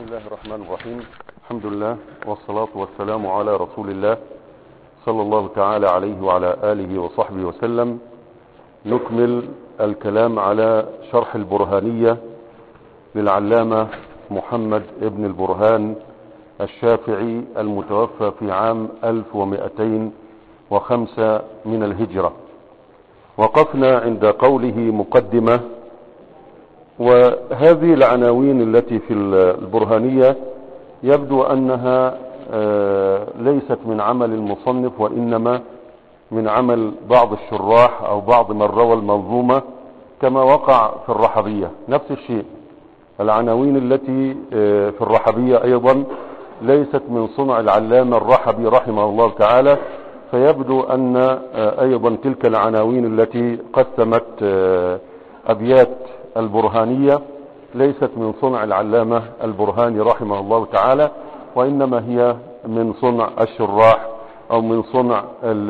الله الرحمن الرحيم. الحمد لله والصلاة والسلام على رسول الله صلى الله تعالى عليه وعلى آله وصحبه وسلم. نكمل الكلام على شرح البرهانية للعلامة محمد ابن البرهان الشافعي المتوفى في عام 1205 من الهجرة. وقفنا عند قوله مقدمة، وهذه العناوين التي في البرهانية يبدو أنها ليست من عمل المصنف، وإنما من عمل بعض الشراح أو بعض من روى المنظومة، كما وقع في الرحبية نفس الشيء. العناوين التي في الرحبية أيضا ليست من صنع العلامة الرحبي رحمه الله تعالى، فيبدو أن أيضا تلك العناوين التي قسمت أبيات البرهانية ليست من صنع العلامة البرهاني رحمه الله تعالى، وإنما هي من صنع الشراح أو من صنع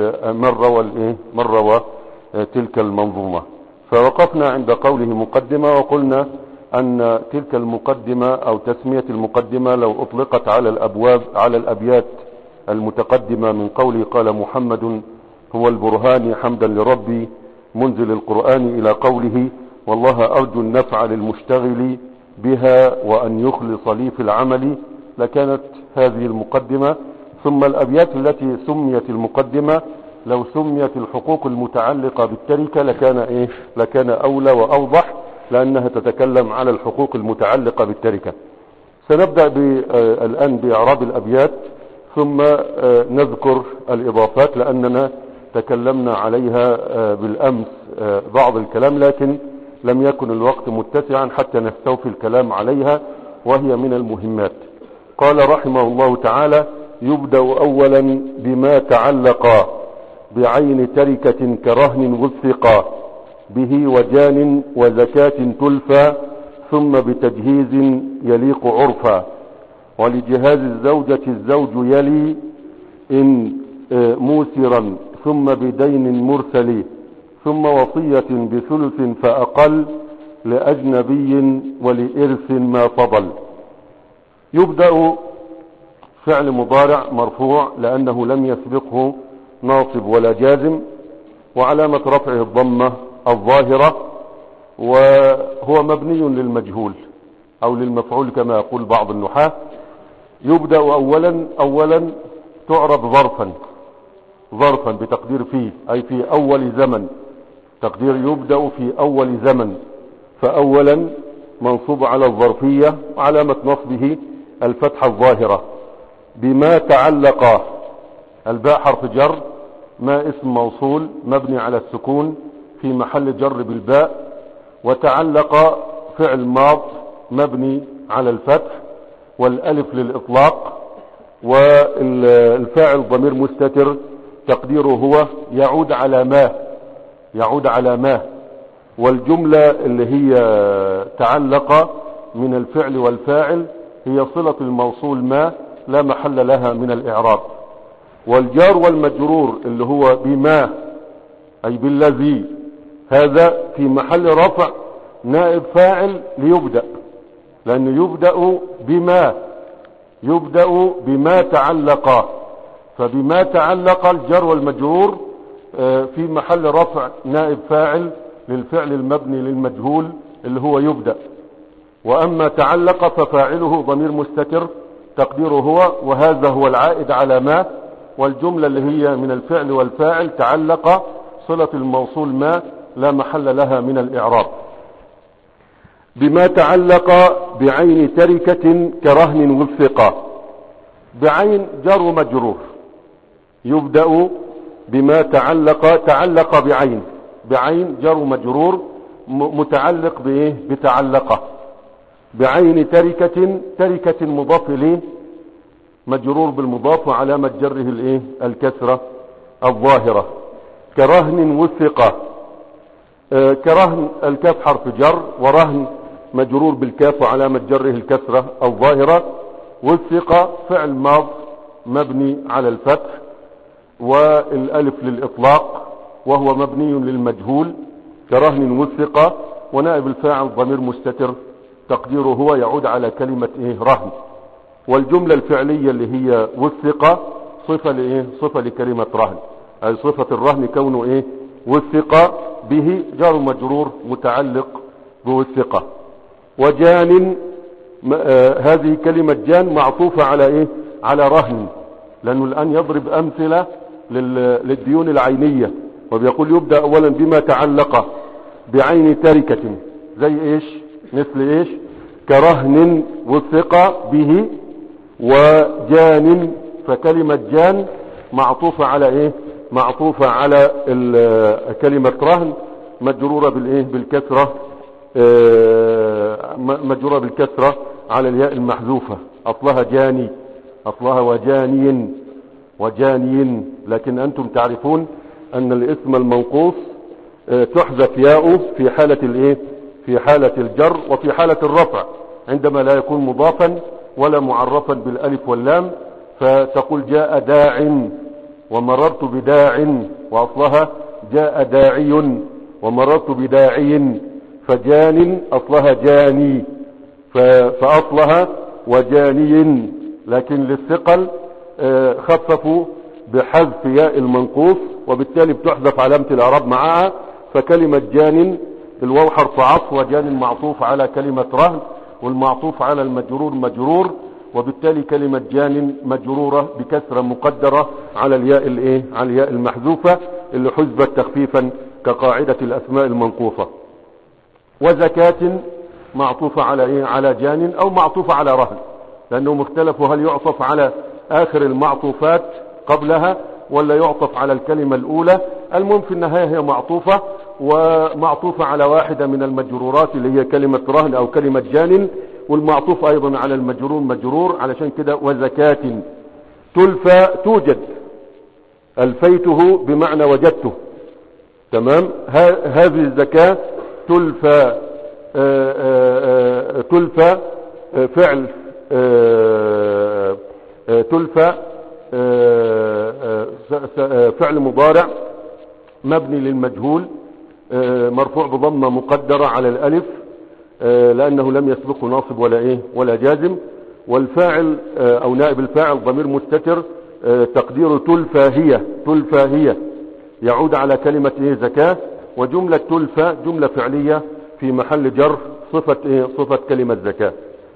من روى تلك المنظومة. فوقفنا عند قوله مقدمة، وقلنا أن تلك المقدمة أو تسمية المقدمة لو أطلقت على الأبيات المتقدمة من قوله قال محمد هو البرهاني حمدا لربي منزل القرآن إلى قوله والله أرجو النفع للمشتغل بها وأن يخلص لي في العمل، لكانت هذه المقدمة. ثم الأبيات التي سميت المقدمة لو سميت الحقوق المتعلقة بالتركة لكان أولى وأوضح، لأنها تتكلم على الحقوق المتعلقة بالتركة. سنبدأ الآن بإعراب الأبيات، ثم نذكر الإضافات، لأننا تكلمنا عليها بالأمس بعض الكلام، لكن لم يكن الوقت متسعا حتى نستوفي الكلام عليها، وهي من المهمات. قال رحمه الله تعالى: يبدأ أولا بما تعلق بعين تركة كرهن وثقا به وجان وزكاة تلفى ثم بتجهيز يليق عرفا ولجهاز الزوجة الزوج يلي إن موسرا ثم بدين مرسل ثم وصية بثلث فأقل لأجنبي ولإرث ما فضل. يبدأ فعل مضارع مرفوع لأنه لم يسبقه ناصب ولا جازم، وعلامة رفعه الضمة الظاهرة، وهو مبني للمجهول أو للمفعول كما يقول بعض النحاة. يبدأ أولا تعرب ظرفا بتقدير فيه، أي في أول زمن، تقدير يبدأ في أول زمن. فأولا منصوب على الظرفية، وعلامة نصبه الفتحة الظاهرة. بما تعلق، الباء حرف جر، ما اسم موصول مبني على السكون في محل جر بالباء، وتعلق فعل ماض مبني على الفتح والألف للإطلاق، والفاعل ضمير مستتر تقديره هو يعود على ما. والجملة اللي هي تعلق من الفعل والفاعل هي صلة الموصول ما لا محل لها من الإعراب. والجار والمجرور اللي هو بما أي بالذي، هذا في محل رفع نائب فاعل ليبدأ، لأنه يبدأ بما تعلق، فبما تعلق الجار والمجرور في محل رفع نائب فاعل للفعل المبني للمجهول اللي هو يبدأ. وأما تعلق ففاعله ضمير مستتر تقديره هو، وهذا هو العائد على ما. والجملة اللي هي من الفعل والفاعل تعلق صلة الموصول ما لا محل لها من الإعراب. بما تعلق بعين تركة كرهن وثقا، بعين جار مجرور. يبدأ بما تعلق بعين جار مجرور متعلق بتعلقه. بعين تركة مضاف إليه مجرور بالمضاف، وعلامة جره الكسرة الظاهرة. كرهن وثقا، كرهن الكاف حرف جر، ورهن مجرور بالكاف وعلامة جره الكسرة الظاهرة. وثقا فعل ماض مبني على الفتح والألف للإطلاق، وهو مبني للمجهول. كرهن وثقا، ونائب الفاعل ضمير مستتر تقديره هو يعود على كلمة ايه رهن. والجملة الفعلية اللي هي وثق صفة لايه صفة لكلمة رهن، اي صفة الرهن كونه ايه وثق به جار مجرور متعلق بوثقة. وجان هذه كلمة جان معطوفة على ايه على رهن، لانه الان يضرب امثلة للديون العينية، وبيقول يبدأ اولا بما تعلق بعين تركة، زي ايش مثل ايش كرهن وثق به وجان. فكلمة جان معطوفة على ايه معطوفة على كلمة رهن مجرورة بالايه بالكسرة، مجرورة بالكسرة على الياء المحذوفة، اصلها جاني، اصلها وجاني. لكن انتم تعرفون ان الاسم المنقوص تحذف ياؤه في حالة الايه في حالة الجر وفي حالة الرفع، عندما لا يكون مضافا ولا معرفا بالالف واللام، فتقول جاء داع ومررت بداع، واصلها جاء داعي ومررت بداعي. فجان اصلها جاني، فاصلها وجاني، لكن للثقل خففوا بحذف ياء المنقوص، وبالتالي بتحذف علامة الاعراب معها. فكلمة جان الواو حرف عطف، وجان معطوف على كلمة رهن، والمعطوف على المجرور مجرور، وبالتالي كلمة جان مجرورة بكسرة مقدرة على الياء الايه على الياء المحذوفة اللي حذفت تخفيفا كقاعدة الاسماء المنقوصة. وزكاة معطوفة على ايه على جان او معطوفة على رهن، لانهم اختلفوا هل يعطف على اخر المعطوفات قبلها ولا يعطف على الكلمة الاولى. المهم في النهاية هي معطوفة، ومعطوفة على واحدة من المجرورات اللي هي كلمة رهن او كلمة جان، والمعطوف ايضا على المجرور مجرور. علشان كده وزكاة تلفى توجد، الفيته بمعنى وجدته، تمام. هذه الزكاة تلفى تلفى فعل تلفى فعل مضارع مبني للمجهول مرفوع بضمة مقدرة على الالف لانه لم يسبقه ناصب ولا ايه ولا جازم. والفاعل او نائب الفاعل ضمير مستتر تقدير تلفى هي يعود على كلمة ايه زكاة. وجملة تلفى جملة فعلية في محل جر صفة ايه صفة كلمة زكاة.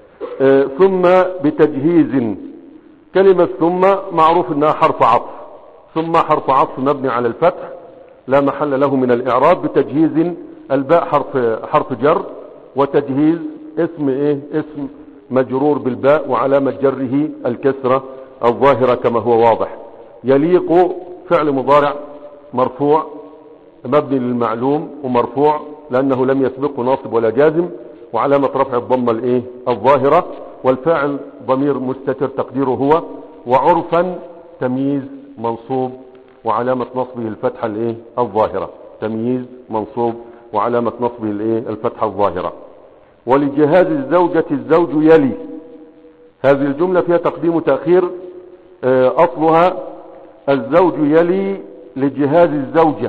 ثم بتجهيز، كلمة ثم معروف انها حرف عطف، ثم حرف عطف مبني على الفتح لا محل له من الاعراب. بتجهيز الباء حرف جر، وتجهيز اسم ايه اسم مجرور بالباء وعلامة جره الكسرة الظاهرة كما هو واضح. يليق فعل مضارع مرفوع مبني للمعلوم ومرفوع لانه لم يسبقه ناصب ولا جازم، وعلامة رفع الضمة الايه الظاهرة. والفاعل ضمير مستتر تقديره هو. وعرفا تمييز منصوب وعلامة نصبه الفتحة الايه الظاهرة، تمييز منصوب وعلامة نصبه الايه الفتحة الظاهرة. ولجهاز الزوجة الزوج يلي، هذه الجملة فيها تقديم وتأخير. اصلها الزوج يلي لجهاز الزوجة،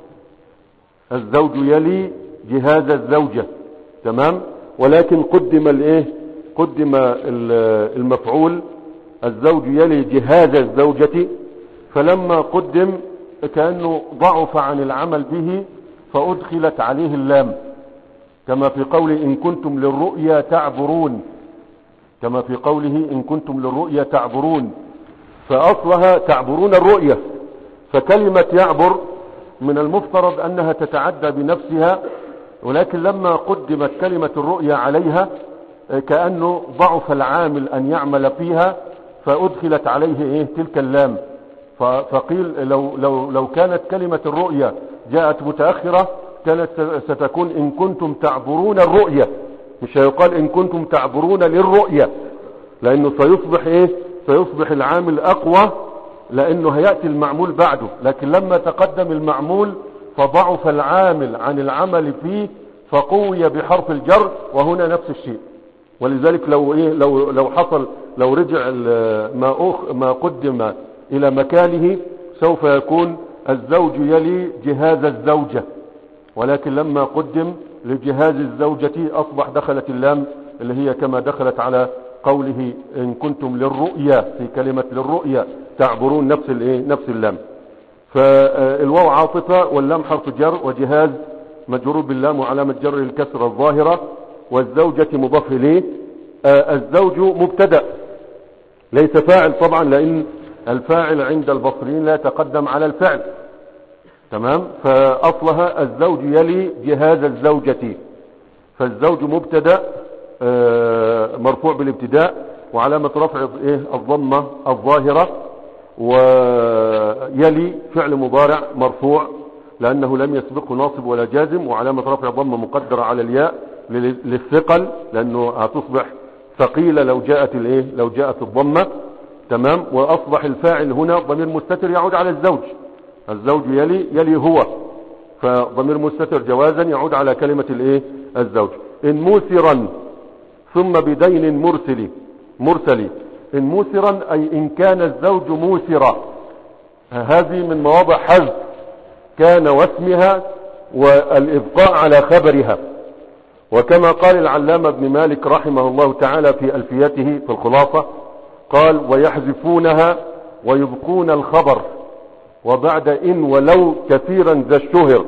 الزوج يلي جهاز الزوجة، تمام. ولكن قدم الايه قدم المفعول الزوج يلي جهاز الزوجة، فلما قدم كأنه ضعف عن العمل به فأدخلت عليه اللام، كما في قوله إن كنتم للرؤيا تعبرون، كما في قوله إن كنتم للرؤيا تعبرون، فأصلها تعبرون الرؤيا. فكلمة يعبر من المفترض أنها تتعدى بنفسها، ولكن لما قدمت كلمة الرؤيا عليها كأنه ضعف العامل أن يعمل فيها فأدخلت عليه إيه تلك اللام. فقيل لو كانت كلمة الرؤيا جاءت متأخرة كانت ستكون إن كنتم تعبرون الرؤيا، مش هيقال إن كنتم تعبرون للرؤيا، لأنه سيصبح إيه سيصبح العامل أقوى لأنه هيأتي المعمول بعده. لكن لما تقدم المعمول فضعف العامل عن العمل فيه فقوي بحرف الجر، وهنا نفس الشيء. ولذلك لو حصل لو رجع ما قدم إلى مكانه سوف يكون الزوج يلي جهاز الزوجة، ولكن لما قدم لجهاز الزوجة أصبح دخلت اللام اللي هي كما دخلت على قوله إن كنتم للرؤيا، في كلمة للرؤيا تعبرون، نفس اللام. فالواو عاطفة واللام حرف جر وجهاز مجرور باللام وعلامة جره الكسرة الظاهرة، والزوجة مضاف إليه. الزوج مبتدأ ليس فاعل طبعا، لأن الفاعل عند البصريين لا يتقدم على الفعل، تمام. فأصلها الزوج يلي جهاز الزوجة، فالزوج مبتدأ مرفوع بالابتداء وعلامة رفع الضمة الظاهرة، ويلي فعل مضارع مرفوع لأنه لم يسبقه ناصب ولا جازم، وعلامة رفع ضمة مقدرة على الياء للثقل، لأنه هتصبح ثقيلة لو جاءت الضمة، تمام. وأصبح الفاعل هنا ضمير مستتر يعود على الزوج يلي هو، فضمير مستتر جوازا يعود على كلمة الزوج. إن موسرا ثم بدين مرسلي. إن موسرا أي إن كان الزوج موسرا، هذه من مواضع حذف كان واسمها والإبقاء على خبرها. وكما قال العلامة ابن مالك رحمه الله تعالى في ألفيته في الخلاصة، قال ويحذفونها ويبقون الخبر وبعد إن ولو كثيرا ذا الشهر.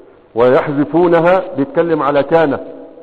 ويحذفونها بيتكلم على كان،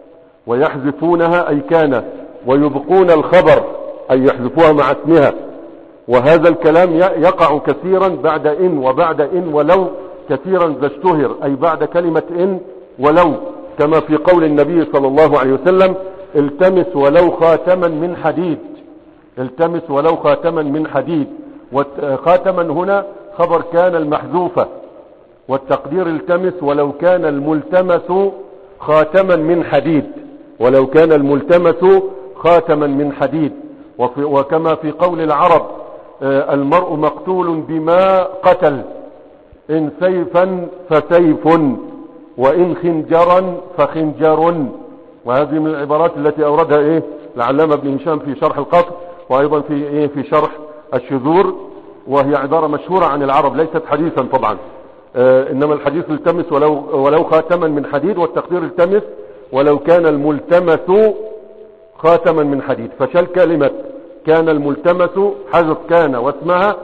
ويحذفونها أي كان، ويبقون الخبر أي يحذفوها مع اسمها. وهذا الكلام يقع كثيرا بعد إن، وبعد إن ولو كثيرا ذا الشهر، أي بعد كلمة إن ولو، كما في قول النبي صلى الله عليه وسلم التمس ولو خاتما من حديد. التمس ولو خاتما من حديد، وخاتما هنا خبر كان المحذوفة، والتقدير التمس ولو كان الملتمس خاتما من حديد، ولو كان الملتمس خاتما من حديد. وكما في قول العرب المرء مقتول بما قتل، إن سيفا فسيف، وإن خنجرا فخنجر. وهذه من العبارات التي أوردها العلامة ابن هشام في شرح القصر، وأيضا في شرح الشذور، وهي عبارة مشهورة عن العرب ليست حديثا طبعا. إنما الحديث التمس ولو خاتما من حديد، والتقدير التمس ولو كان الملتمس خاتما من حديد. فشال كلمة كان الملتمس حذف كان واسمها،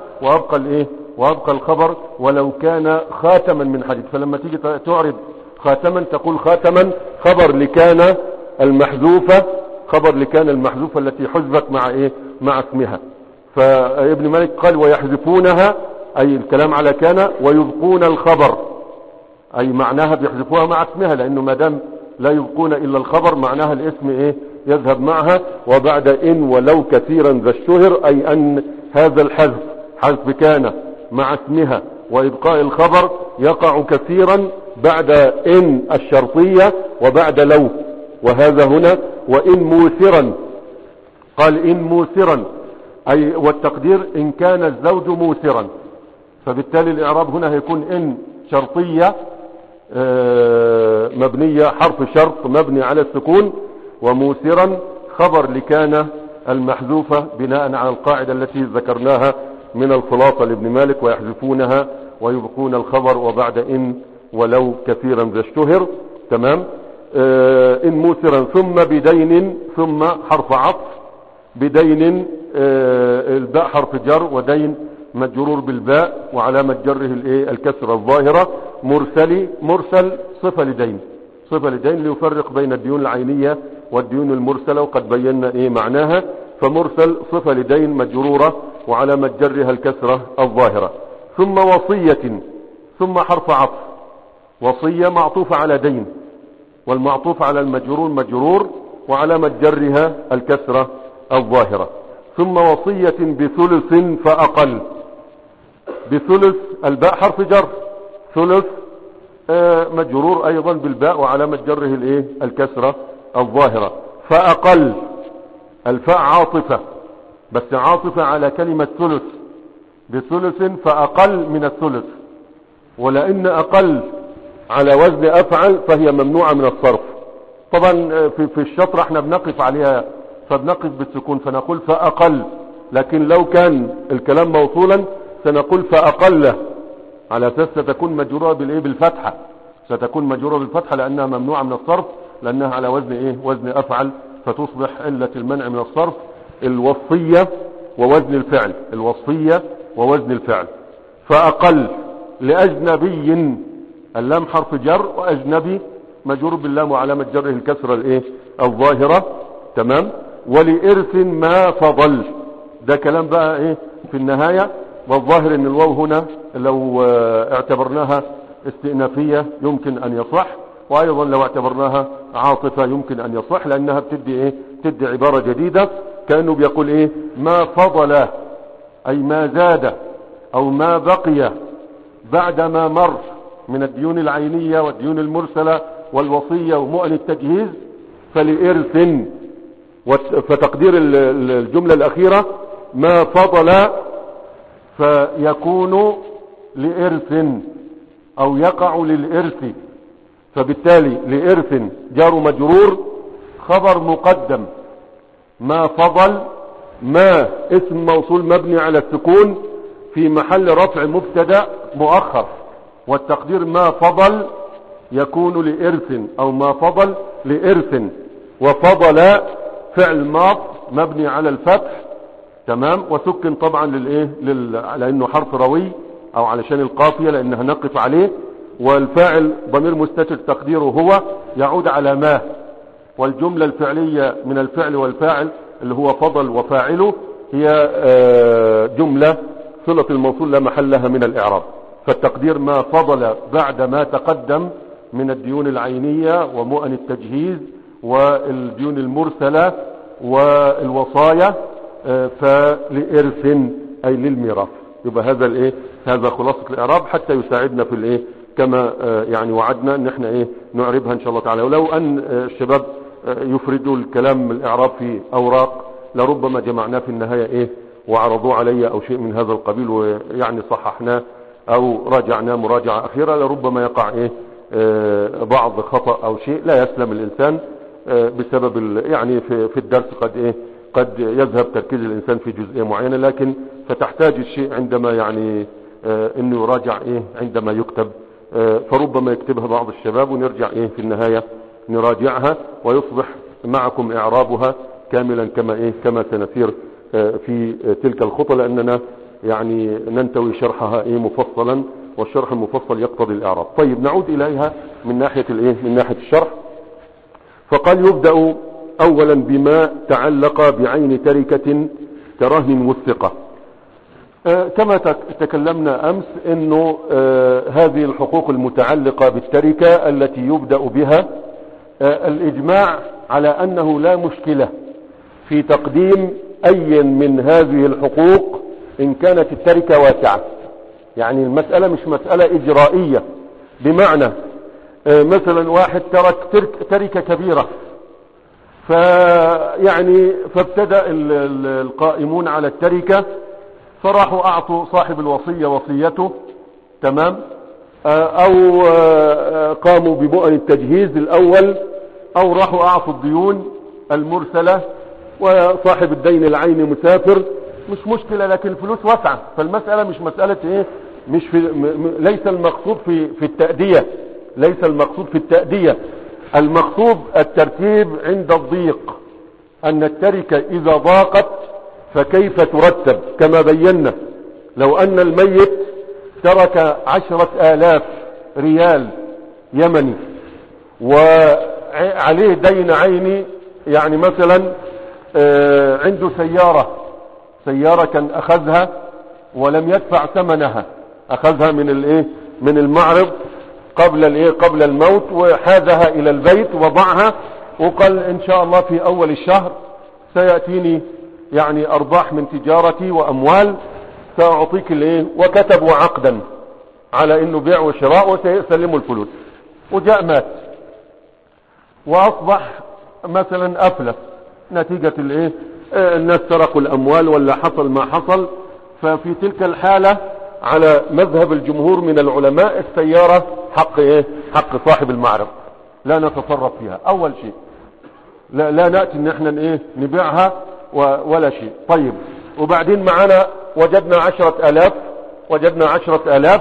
وأبقى الخبر ولو كان خاتما من حديد. فلما تيجي تعرض خاتما تقول خاتما خبر لكان المحذوفة، التي حذفت مع اسمها. فابن مالك قال ويحذفونها أي الكلام على كان، ويبقون الخبر أي معناها بيحذفوها مع اسمها، لأنه ما دام لا يبقون إلا الخبر معناها الاسم يذهب معها. وبعد إن ولو كثيرا ذا الشهر، أي أن هذا حذف كان مع اسمها وإبقاء الخبر يقع كثيرا بعد إن الشرطية وبعد لو. وهذا هنا وإن موسرا، قال إن موسرا أي والتقدير إن كان الزوج موسرا، فبالتالي الإعراب هنا هيكون إن شرطية مبنية حرف شرط مبني على السكون، وموسرا خبر لكان المحذوفة بناء على القاعدة التي ذكرناها من الخلاصة لابن مالك ويحذفونها ويبقون الخبر وبعد إن ولو كثيرا ذا اشتهر، تمام. إن موسرا ثم بدين، ثم حرف عطف، بدين الباء حرف جر، ودين مجرور بالباء وعلامة جره الكسر الظاهرة. مرسل صفة لدين ليفرق بين الديون العينية والديون المرسلة، وقد بينا معناها. فمرسل صفة لدين مجرورة وعلامة جرها الكسرة الظاهرة. ثم وصية، ثم حرف عطف، وصية معطوفة على دين، والمعطوف على المجرور مجرور وعلامة جرها الكسرة الظاهرة. ثم وصية بثلث فأقل. بثلث الباء حرف جر، ثلث مجرور أيضا بالباء وعلامة جره الكسرة الظاهرة. فأقل الفاء عاطفة، بس عاطفة على كلمة ثلث، بثلث فأقل من الثلث. ولأن أقل على وزن أفعل فهي ممنوعة من الصرف. طبعا في الشطر احنا بنقف عليها فبنقف بالسكون فنقول فأقل، لكن لو كان الكلام موصولا سنقول فأقل، على أساس ستكون مجرورة بالفتحة، ستكون مجرورة بالفتحة لأنها ممنوعة من الصرف، لأنها على وزن وزن أفعل فتصبح علة المنع من الصرف الوصية ووزن الفعل، الوصية ووزن الفعل. فأقل لأجنبي، اللام حرف جر، وأجنبي مجرور باللام وعلامة جره الكسرة الايه الظاهرة. تمام. ولإرث ما فضل، ده كلام بقى ايه في النهاية. والظاهر ان الواو هنا لو اعتبرناها استئنافية يمكن ان يصح، وايضا لو اعتبرناها عاطفة يمكن ان يصح، لانها بتدي ايه، بتدي عبارة جديدة، كأنه بيقول ايه ما فضل، اي ما زاد او ما بقي بعد ما مر من الديون العينية والديون المرسلة والوصية ومؤن التجهيز فلإرث. فتقدير الجملة الأخيرة ما فضل فيكون لإرث أو يقع للإرث، فبالتالي لإرث جار مجرور خبر مقدم، ما فضل ما اسم موصول مبني على السكون في محل رفع مبتدا مؤخر، والتقدير ما فضل يكون لإرث أو ما فضل لإرث. وفضل فعل ماض مبني على الفتح، تمام، وسكن طبعا للايه لانه حرف روي او علشان القافية لانها نقف عليه، والفاعل ضمير مستتر تقديره هو يعود على ما، والجملة الفعلية من الفعل والفاعل اللي هو فضل وفاعله هي جملة صلة الموصول لا محل لها من الإعراب. فالتقدير ما فضل بعد ما تقدم من الديون العينية ومؤن التجهيز والديون المرسلة والوصايا فلإرث أي للميراث. يبقى هذا الايه، هذا خلاصة الإعراب حتى يساعدنا في الايه كما يعني وعدنا ان احنا ايه نعربها ان شاء الله تعالى. ولو ان الشباب يفردوا الكلام الإعراب في أوراق لربما جمعناه في النهاية ايه وعرضوا علي او شيء من هذا القبيل، ويعني صححناه او راجعناه مراجعة اخيرة، لربما يقع ايه بعض خطأ او شيء لا يسلم الانسان بسبب يعني في الدرس قد يذهب تركيز الانسان في جزئية معينة، لكن فتحتاج الشيء عندما يعني انه يراجع ايه عندما يكتب، فربما يكتبها بعض الشباب ونرجع ايه في النهاية نراجعها ويصبح معكم اعرابها كاملا كما سنسير في تلك الخطة، لاننا يعني ننتوي شرحها ايه مفصلا، والشرح المفصل يقتضي الاعراب. طيب نعود اليها من ناحية الايه من ناحية الشرح. فقال يبدأ اولا بما تعلق بعين تركة كرهن وثقة. كما تكلمنا امس انه هذه الحقوق المتعلقة بالتركة التي يبدأ بها الاجماع على انه لا مشكلة في تقديم اي من هذه الحقوق ان كانت التركة واسعة. يعني المسألة مش مسألة اجرائية، بمعنى مثلا واحد ترك تركة كبيرة، فابتدأ القائمون على التركة فراحوا اعطوا صاحب الوصية وصيته، تمام، او قاموا بمؤن التجهيز الاول، او راحوا اعطوا الديون المرسلة، وصاحب الدين العيني مسافر، مش مشكلة، لكن الفلوس واسعة. فالمسألة مش مسألة ايه مش ليس المقصود في التأدية، ليس المقصود في التأدية، المقصود الترتيب عند الضيق، ان التركة اذا ضاقت فكيف ترتب. كما بينا لو ان الميت ترك 10,000 ريال يمني وعليه دين عيني، يعني مثلا عنده سيارة كان اخذها ولم يدفع ثمنها، اخذها من المعرض قبل الموت، وحاذها الى البيت وضعها وقال ان شاء الله في اول الشهر سيأتيني يعني ارباح من تجارتي واموال سأعطيك وكتبوا عقدا على انه بيع وشراء وسيسلموا الفلوس، وجاء مات واصبح مثلا افلس نتيجة الناس سرقوا الاموال ولا حصل ما حصل. ففي تلك الحالة على مذهب الجمهور من العلماء السيارة حق صاحب المعرض، لا نتصرف فيها اول شيء، لا نأتي ان احنا نبيعها ولا شيء. طيب وبعدين معنا وجدنا 10,000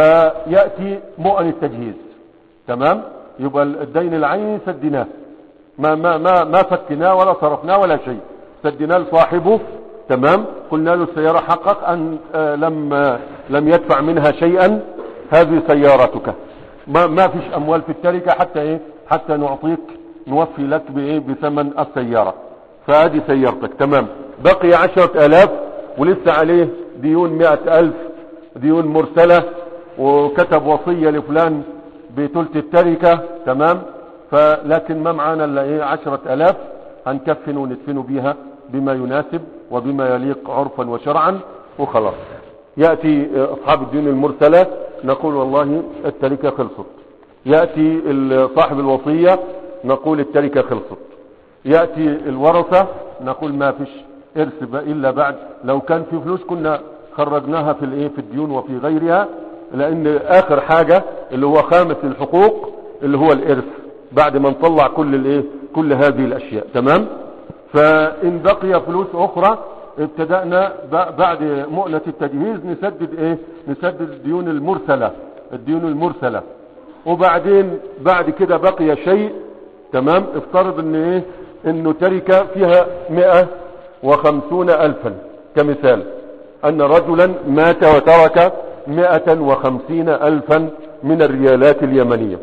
فيأتي مؤن التجهيز، تمام، يبقى الدين العيني سدناه، ما فكناه ولا صرفناه ولا شيء، سدناه لصاحبه. تمام. قلنا له السيارة حقق أن لم يدفع منها شيئا، هذه سيارتك، ما فيش أموال في التركة حتى نعطيك نوفي لك بثمن السيارة، فهذه سيارتك. تمام. بقي 10,000 ولسه عليه ديون 100,000 ديون مرسلة، وكتب وصية لفلان بثلث التركة. تمام. فلكن ما معانا الا 10,000 هنكفن وندفن بيها بما يناسب وبما يليق عرفا وشرعا وخلاص. يأتي أصحاب الديون المرسلة نقول والله التركة خلصت. يأتي صاحب الوصية نقول التركة خلصت. يأتي الورثة نقول ما فيش إرث إلا بعد، لو كان في فلوس كنا خرجناها في الديون وفي غيرها، لأن آخر حاجة اللي هو خامس الحقوق اللي هو الإرث بعد ما نطلع كل هذه الأشياء. تمام. فإن بقي فلوس أخرى ابتدأنا بعد مؤنة التجهيز نسدد الديون المرسلة. وبعدين بعد كده بقي شيء. تمام. افترض انه تركة فيها 150,000 كمثال، ان رجلا مات وترك 150,000 من الريالات اليمنية،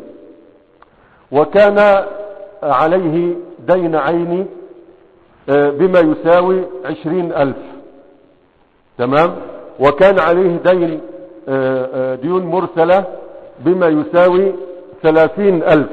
وكان عليه دين عيني بما يساوي 20,000. تمام. وكان عليه ديون مرسلة بما يساوي 30,000،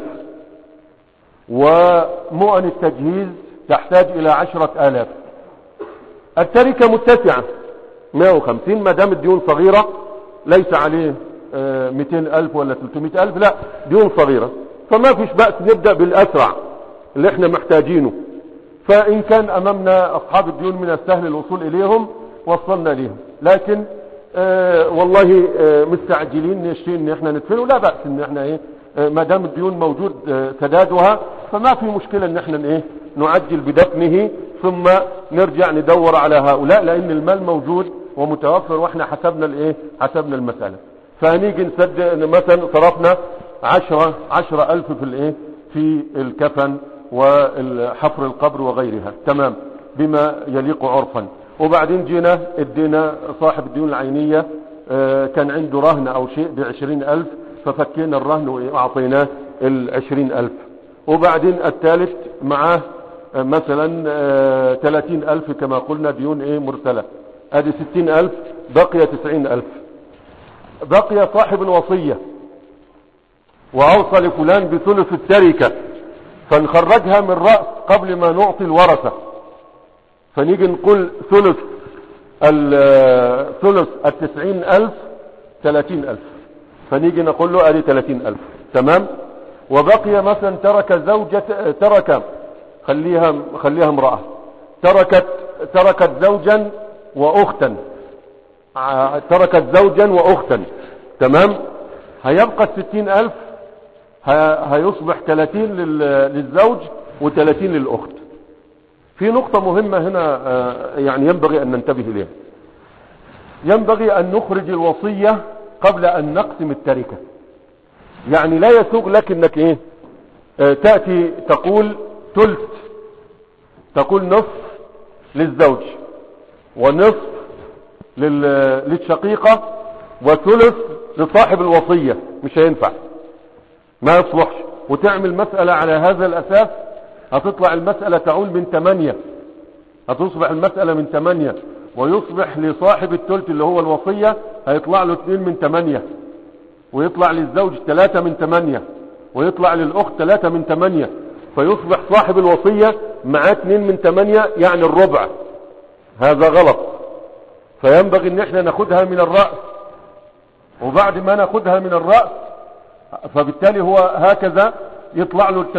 ومؤن التجهيز تحتاج إلى 10,000. التركة متسعة 150 ما دام الديون صغيرة، ليس عليه 200,000 ولا 300,000، لا ديون صغيرة، فما فيش بأس نبدأ بالأسرع اللي احنا محتاجينه. فإن كان أمامنا أصحاب الديون من السهل الوصول إليهم وصلنا ليهم، لكن والله مستعجلين نشتري ان احنا ندفنه، لا بأس ان احنا ما دام الديون موجود سدادها، فما في مشكلة ان احنا نعجل بدفنه ثم نرجع ندور على هؤلاء، لان المال موجود ومتوفر واحنا حسبنا المسألة. فهنيجي نسد مثلا صرفنا 10,000 في الكفن وحفر القبر وغيرها. تمام. بما يليق عرفا. وبعدين جينا ادينا صاحب الديون العينية كان عنده رهن او شيء ب20,000، ففكينا الرهن واعطيناه 20,000. وبعدين الثالث معاه مثلا 30,000 كما قلنا ديون مرسلة، ادي 60,000، بقي 90,000. بقي صاحب الوصية واوصى لفلان بثلث التركة، فنخرجها من رأس قبل ما نعطي الورثة، فنيجي نقول ثلث 90,000 30,000، فنيجي نقول له ادي 30,000. تمام. وبقي مثلا ترك خليها امرأة تركت زوجا واختا، تمام. هيبقى 60,000 هيصبح 30 للزوج و30 للأخت. في نقطة مهمة هنا يعني ينبغي أن ننتبه إليها. ينبغي أن نخرج الوصية قبل أن نقسم التركة. يعني لا يسوغ لك أنك تأتي تقول ثلث، تقول نصف للزوج ونصف للشقيقة وثلث لصاحب الوصية، مش هينفع، ما يصلحش. وتعمل مسألة على هذا الأساس، هتطلع المسألة تعول من 8، هتصبح المسألة من 8، ويصبح لصاحب الثلث اللي هو الوصية هيطلع له 2 من 8، ويطلع للزوج 3 من 8، ويطلع للأخت 3 من 8، فيصبح صاحب الوصية معاه 2 من 8 يعني الربع. هذا غلط. فينبغي ان احنا ناخدها من الرأس، وبعد ما ناخدها من الرأس فبالتالي هو هكذا يطلع له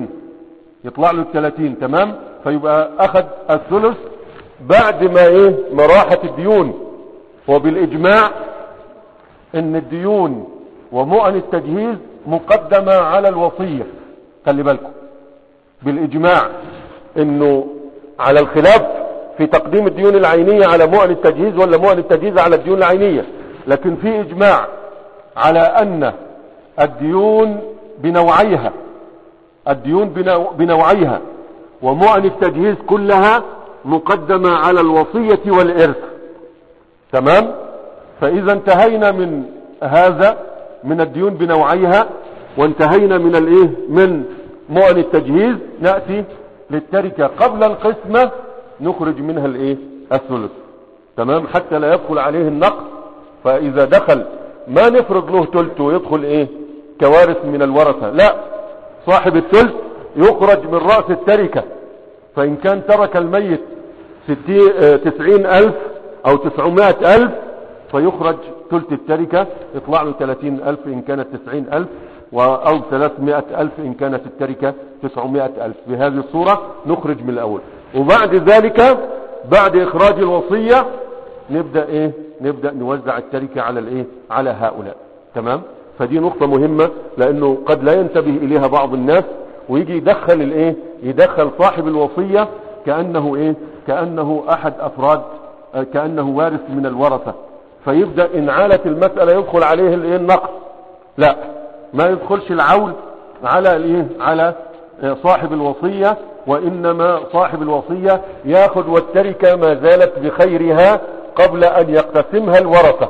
30. تمام. فيبقى اخذ الثلث بعد ما راحت الديون. وبالاجماع ان الديون ومؤن التجهيز مقدمة على الوصية، خلي بالكم بالاجماع انه على الخلاف في تقديم الديون العينية على مؤن التجهيز ولا مؤن التجهيز على الديون العينية، لكن في اجماع على ان الديون بنوعيها الديون بنوعيها ومؤن التجهيز كلها مقدمة على الوصية والإرث. تمام. فإذا انتهينا من هذا من الديون بنوعيها وانتهينا من الايه من مؤن التجهيز، نأتي للتركة قبل القسمة نخرج منها الايه الثلث. تمام. حتى لا يدخل عليه النقص. فإذا دخل ما نفرض له ثلث ويدخل ايه كوارث من الورثة، لا، صاحب الثلث يخرج من رأس التركة. فإن كان ترك الميت 90,000 أو 900,000 فيخرج ثلث التركة، يطلع له 30,000 إن كانت 90,000 أو 300,000 إن كانت التركة 900,000. بهذه الصورة نخرج من الأول. وبعد ذلك بعد إخراج الوصية نبدأ نوزع التركة على على هؤلاء. تمام. فدي نقطة مهمة، لأنه قد لا ينتبه إليها بعض الناس ويجي يدخل صاحب الوصية كأنه أحد أفراد، كأنه وارث من الورثة، فيبدأ إن عالت المسألة يدخل عليه النقص. لا، ما يدخلش العول على صاحب الوصية، وإنما صاحب الوصية ياخذ والتركة ما زالت بخيرها قبل أن يقتسمها الورثة،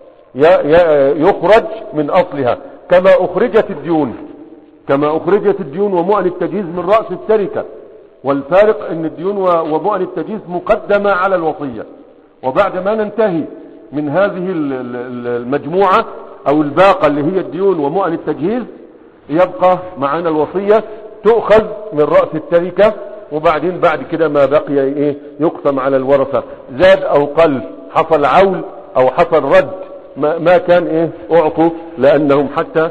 يخرج من أصلها كما أخرجت الديون ومؤن التجهيز من رأس التركة. والفارق أن الديون ومؤن التجهيز مقدمة على الوصية. وبعد ما ننتهي من هذه المجموعة أو الباقة اللي هي الديون ومؤن التجهيز يبقى معنا الوصية تؤخذ من رأس التركة، وبعدين بعد كده ما بقي يقسم على الورثة، زاد أو قل، حصل عول أو حصل رد، ما كان أعطوا، لأنهم حتى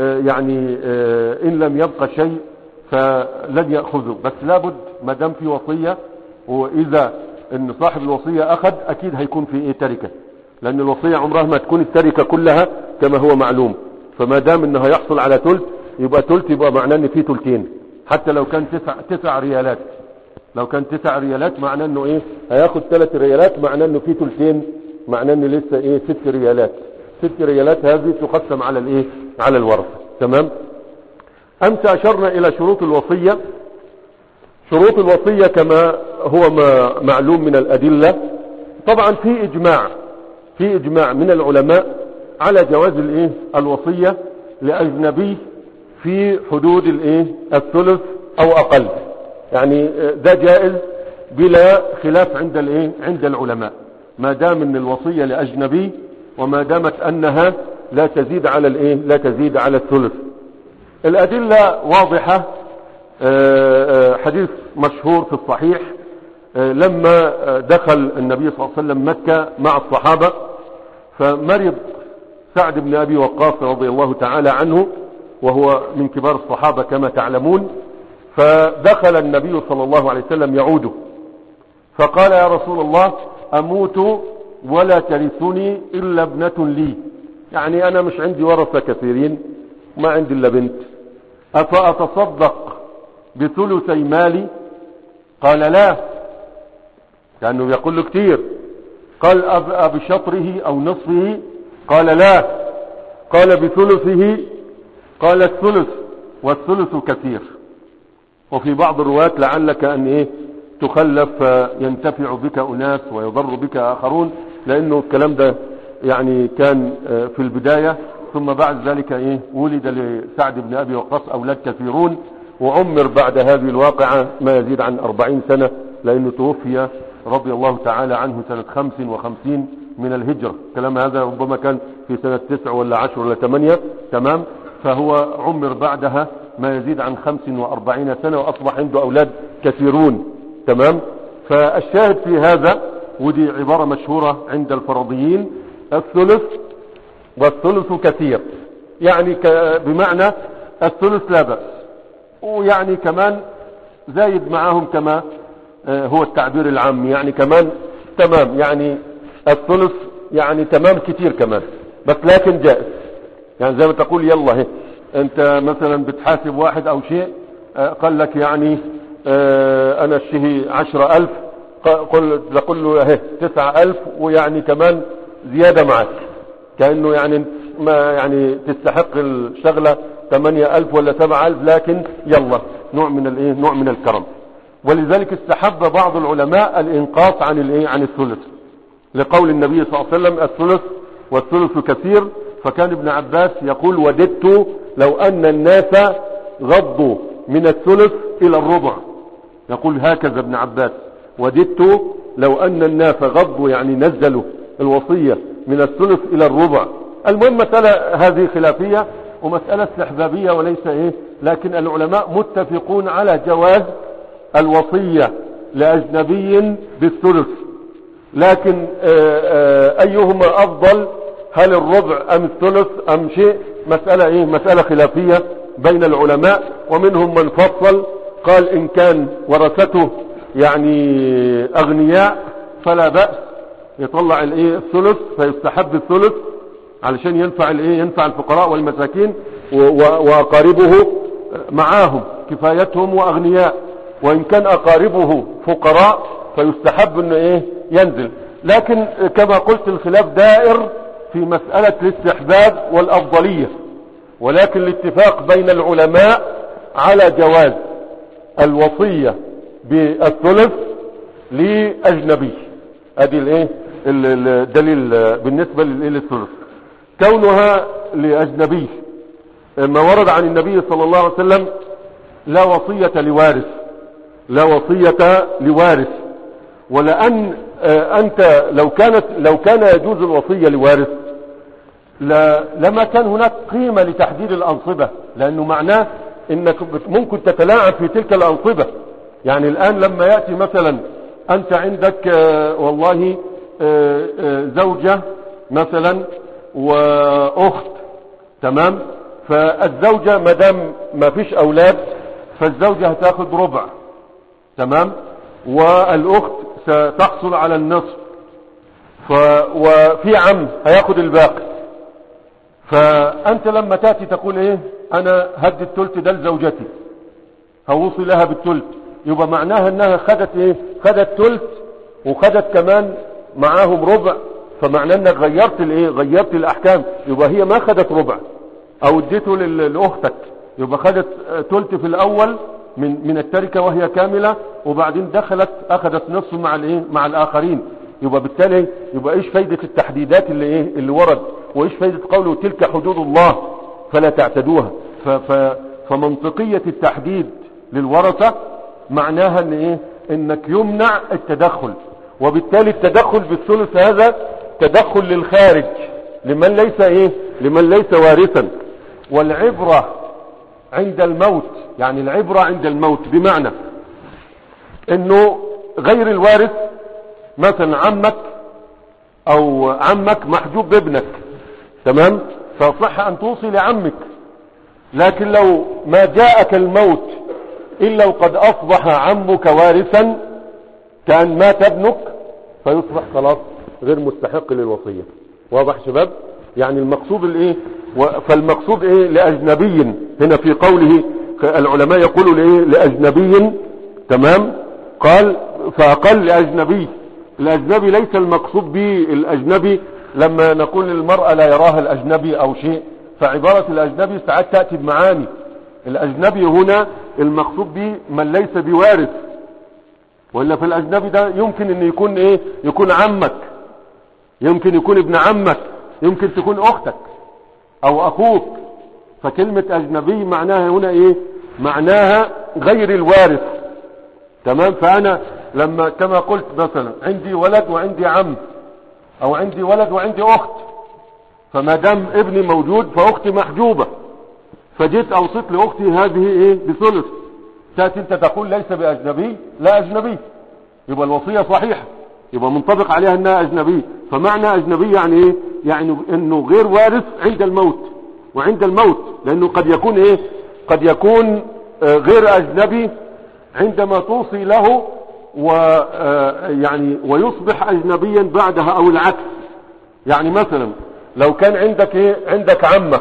إن لم يبقى شيء فلن يأخذوا. بس لابد ما دام في وصية، وإذا ان صاحب الوصية أخذ أكيد هيكون في تركة، لأن الوصية عمرها ما تكون التركة كلها كما هو معلوم. فما دام انه هيحصل على ثلث يبقى ثلث، يبقى معناه ان في ثلثين، حتى لو كان 9 ريالات. لو كان 9 ريالات معناه انه هياخد 3 ريالات، معناه انه في ثلثين، معناه ان لسه 6 ريالات. 6 ريالات هذه تقسم على الورثة. تمام. أمس أشرنا إلى شروط الوصية. شروط الوصية كما هو معلوم من الأدلة، طبعا في إجماع من العلماء على جواز الوصية لأجنبي في حدود الثلث أو أقل. يعني ده جائز بلا خلاف عند العلماء، ما دام ان الوصية لأجنبي، وما دامت أنها لا تزيد على الثلث. الأدلة واضحة. حديث مشهور في الصحيح لما دخل النبي صلى الله عليه وسلم مكة مع الصحابة، فمرض سعد بن أبي وقاص رضي الله تعالى عنه، وهو من كبار الصحابة كما تعلمون. فدخل النبي صلى الله عليه وسلم يعوده، فقال: يا رسول الله، أموت ولا ترثني إلا ابنة لي، يعني أنا مش عندي ورثة كثيرين، ما عندي إلا بنت، أفأتصدق بثلثي مالي؟ قال: لا، لأنه يقول له كتير. قال: بشطره أو نصفه؟ قال: لا. قال: بثلثه؟ قال: الثلث، والثلث كثير. وفي بعض الروايات: لعلك أن تخلف ينتفع بك أناس ويضر بك آخرون، لأنه الكلام ده يعني كان في البداية، ثم بعد ذلك ولد لسعد بن أبي وقاص أولاد كثيرون، وعمر بعد هذه الواقعة ما يزيد عن 40 سنة، لأنه توفي رضي الله تعالى عنه سنة 55 من الهجرة. الكلام هذا ربما كان في سنة 9 ولا 10 ولا 8. تمام. فهو عمر بعدها ما يزيد عن 45 سنة، وأصبح عنده أولاد كثيرون. تمام. فالشاهد في هذا، ودي عبارة مشهورة عند الفرضيين: الثلث والثلث كثير، يعني بمعنى الثلث لا بأس، ويعني كمان زايد معاهم كما هو التعبير العام، يعني كمان تمام، يعني الثلث يعني تمام كتير كمان، بس لكن جائز. يعني زي ما تقول يلا انت مثلا بتحاسب واحد او شيء، قال لك يعني انا اشتهي 10,000، تقول له 9,000، ويعني كمان زيادة معك، كأنه يعني ما يعني تستحق الشغلة 8,000 ولا 7,000، لكن يلا نوع من الايه، نوع من الكرم. ولذلك استحب بعض العلماء الانقاص عن الايه، عن الثلث، لقول النبي صلى الله عليه وسلم الثلث والثلث كثير. فكان ابن عباس يقول وددت لو ان الناس غضوا من الثلث الى الربع. يقول هكذا ابن عباس، وددت لو ان الناس غضوا يعني نزلوا الوصية من الثلث الى الربع. المهم مسألة هذه خلافية ومسألة استحبابية وليس ايه، لكن العلماء متفقون على جواز الوصية لأجنبي بالثلث. لكن أيهما أفضل، هل الربع أم الثلث أم شيء، مسألة ايه، مسألة خلافية بين العلماء. ومنهم من فصل قال إن كان ورثته يعني أغنياء فلا بأس يطلع الايه الثلث، فيستحب الثلث علشان ينفع الايه، ينفع الفقراء والمساكين وأقاربه معاهم كفايتهم وأغنياء. وإن كان أقاربه فقراء فيستحب انه ايه، ينزل. لكن كما قلت الخلاف دائر في مسألة الاستحباب والأفضلية، ولكن الاتفاق بين العلماء على جواز الوصية بالثلث لأجنبي. ادي الايه الدليل بالنسبة للثلث، كونها لأجنبي. ما ورد عن النبي صلى الله عليه وسلم لا وصية لوارث، لا وصية لوارث. ولأن أنت لو كان يجوز الوصية لوارث لما كان هناك قيمة لتحديد الأنصبة، لأنه معناه إنك ممكن تتلاعب في تلك الأنصبة. يعني الآن لما يأتي مثلا أنت عندك والله زوجة مثلا وأخت، تمام، فالزوجة مدام ما فيش أولاد فالزوجة هتاخد ربع، تمام، والأخت ستحصل على النصف، وفي عم هياخد الباقي. فأنت لما تأتي تقول ايه، أنا هدي الثلث ده لزوجتي، هوصي لها بالثلث، يبقى معناها انها خدت ايه، خدت ثلث وخدت كمان معاهم ربع. فمعناه انك غيرت الايه، غيرت الأحكام. يبقى هي ما خدت ربع او اديته لأختك، يبقى خدت ثلث في الأول من التركة وهي كاملة، وبعدين دخلت أخذت نصف مع الايه، مع الآخرين. يبقى بالتالي يبقى ايش فايدة التحديدات اللي ايه، اللي ورد، وايش فايدة قوله تلك حدود الله فلا تعتدوها. فمنطقية التحديد للورثة معناها ان ايه، انك يمنع التدخل. وبالتالي التدخل بالثلث هذا تدخل للخارج، لمن ليس ايه، لمن ليس وارثا. والعبرة عند الموت، يعني العبرة عند الموت بمعنى انه غير الوارث، مثلا عمك او عمك محجوب بابنك، تمام، فصح ان توصي لعمك. لكن لو ما جاءك الموت الا وقد اصبح عمك وارثا، كان مات ابنك، فيصبح خلاص غير مستحق للوصية. واضح شباب؟ يعني المقصود الايه، فالمقصود ايه لأجنبي هنا في قوله العلماء يقولوا لايه، لأجنبي، تمام، قال فأقل لأجنبي. الأجنبي ليس المقصود به الأجنبي لما نقول المرأة لا يراها الأجنبي أو شيء، فعبارة الأجنبي ساعات تأتي بمعاني. الأجنبي هنا المقصود به من ليس بوارث، وإلا في الأجنبي ده يمكن أن يكون إيه، يكون عمك، يمكن يكون ابن عمك، يمكن تكون أختك أو أخوك. فكلمة أجنبي معناها هنا إيه، معناها غير الوارث، تمام. فأنا لما كما قلت مثلا عندي ولد وعندي عم، أو عندي ولد وعندي أخت، فما دام ابني موجود فأختي محجوبة، فجيت أوصيت لأختي هذه إيه بثلث، تأتي أنت تقول ليس بأجنبي، لا أجنبي، يبقى الوصية صحيحة، يبقى منطبق عليها أنها أجنبي. فمعنى أجنبي يعني إيه، يعني أنه غير وارث عند الموت، وعند الموت لأنه قد يكون إيه، قد يكون غير أجنبي عندما توصي له ويعني ويصبح أجنبيا بعدها أو العكس. يعني مثلا لو كان عندك إيه، عندك عمك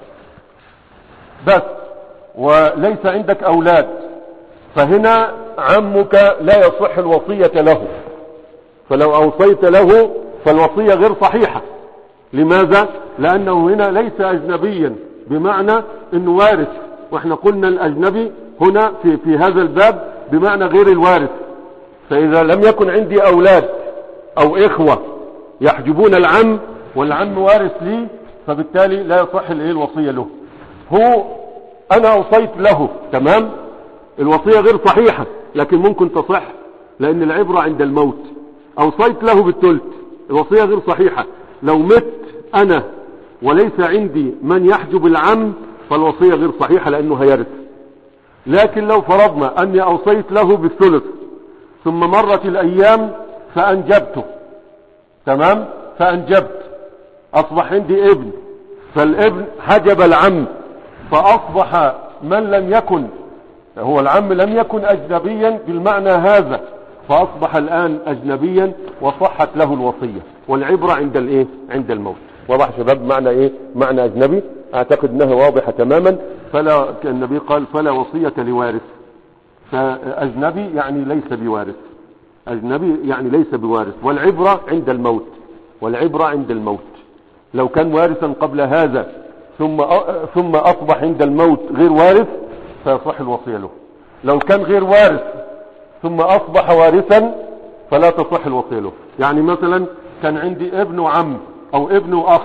بس وليس عندك أولاد، فهنا عمك لا يصح الوصية له، فلو أوصيت له فالوصية غير صحيحة. لماذا؟ لأنه هنا ليس أجنبيا، بمعنى انه وارث، واحنا قلنا الاجنبي هنا في هذا الباب بمعنى غير الوارث. فاذا لم يكن عندي اولاد او اخوة يحجبون العم والعم وارث لي، فبالتالي لا يصح الوصية له. هو انا اوصيت له، تمام، الوصية غير صحيحة لكن ممكن تصح لان العبرة عند الموت. اوصيت له بالثلث، الوصية غير صحيحة. لو مت انا وليس عندي من يحجب العم فالوصية غير صحيحة لانه هيرث. لكن لو فرضنا اني اوصيت له بالثلث ثم مرت الايام فانجبته، تمام، فانجبت، اصبح عندي ابن، فالابن حجب العم، فاصبح من لم يكن هو العم لم يكن اجنبيا بالمعنى هذا، فاصبح الان اجنبيا وصحت له الوصية. والعبرة عند عند الموت. واضح شباب معنى معنى اجنبي؟ اعتقد انها واضحة تماما. فلا، النبي قال فلا وصية لوارث، فاجنبي يعني ليس بوارث، اجنبي يعني ليس بوارث. والعبرة عند الموت، والعبرة عند الموت. لو كان وارثا قبل هذا ثم اصبح عند الموت غير وارث فيصح الوصية له. لو كان غير وارث ثم اصبح وارثا فلا تصح الوصية له. يعني مثلا كان عندي ابن وعم او ابن واخ،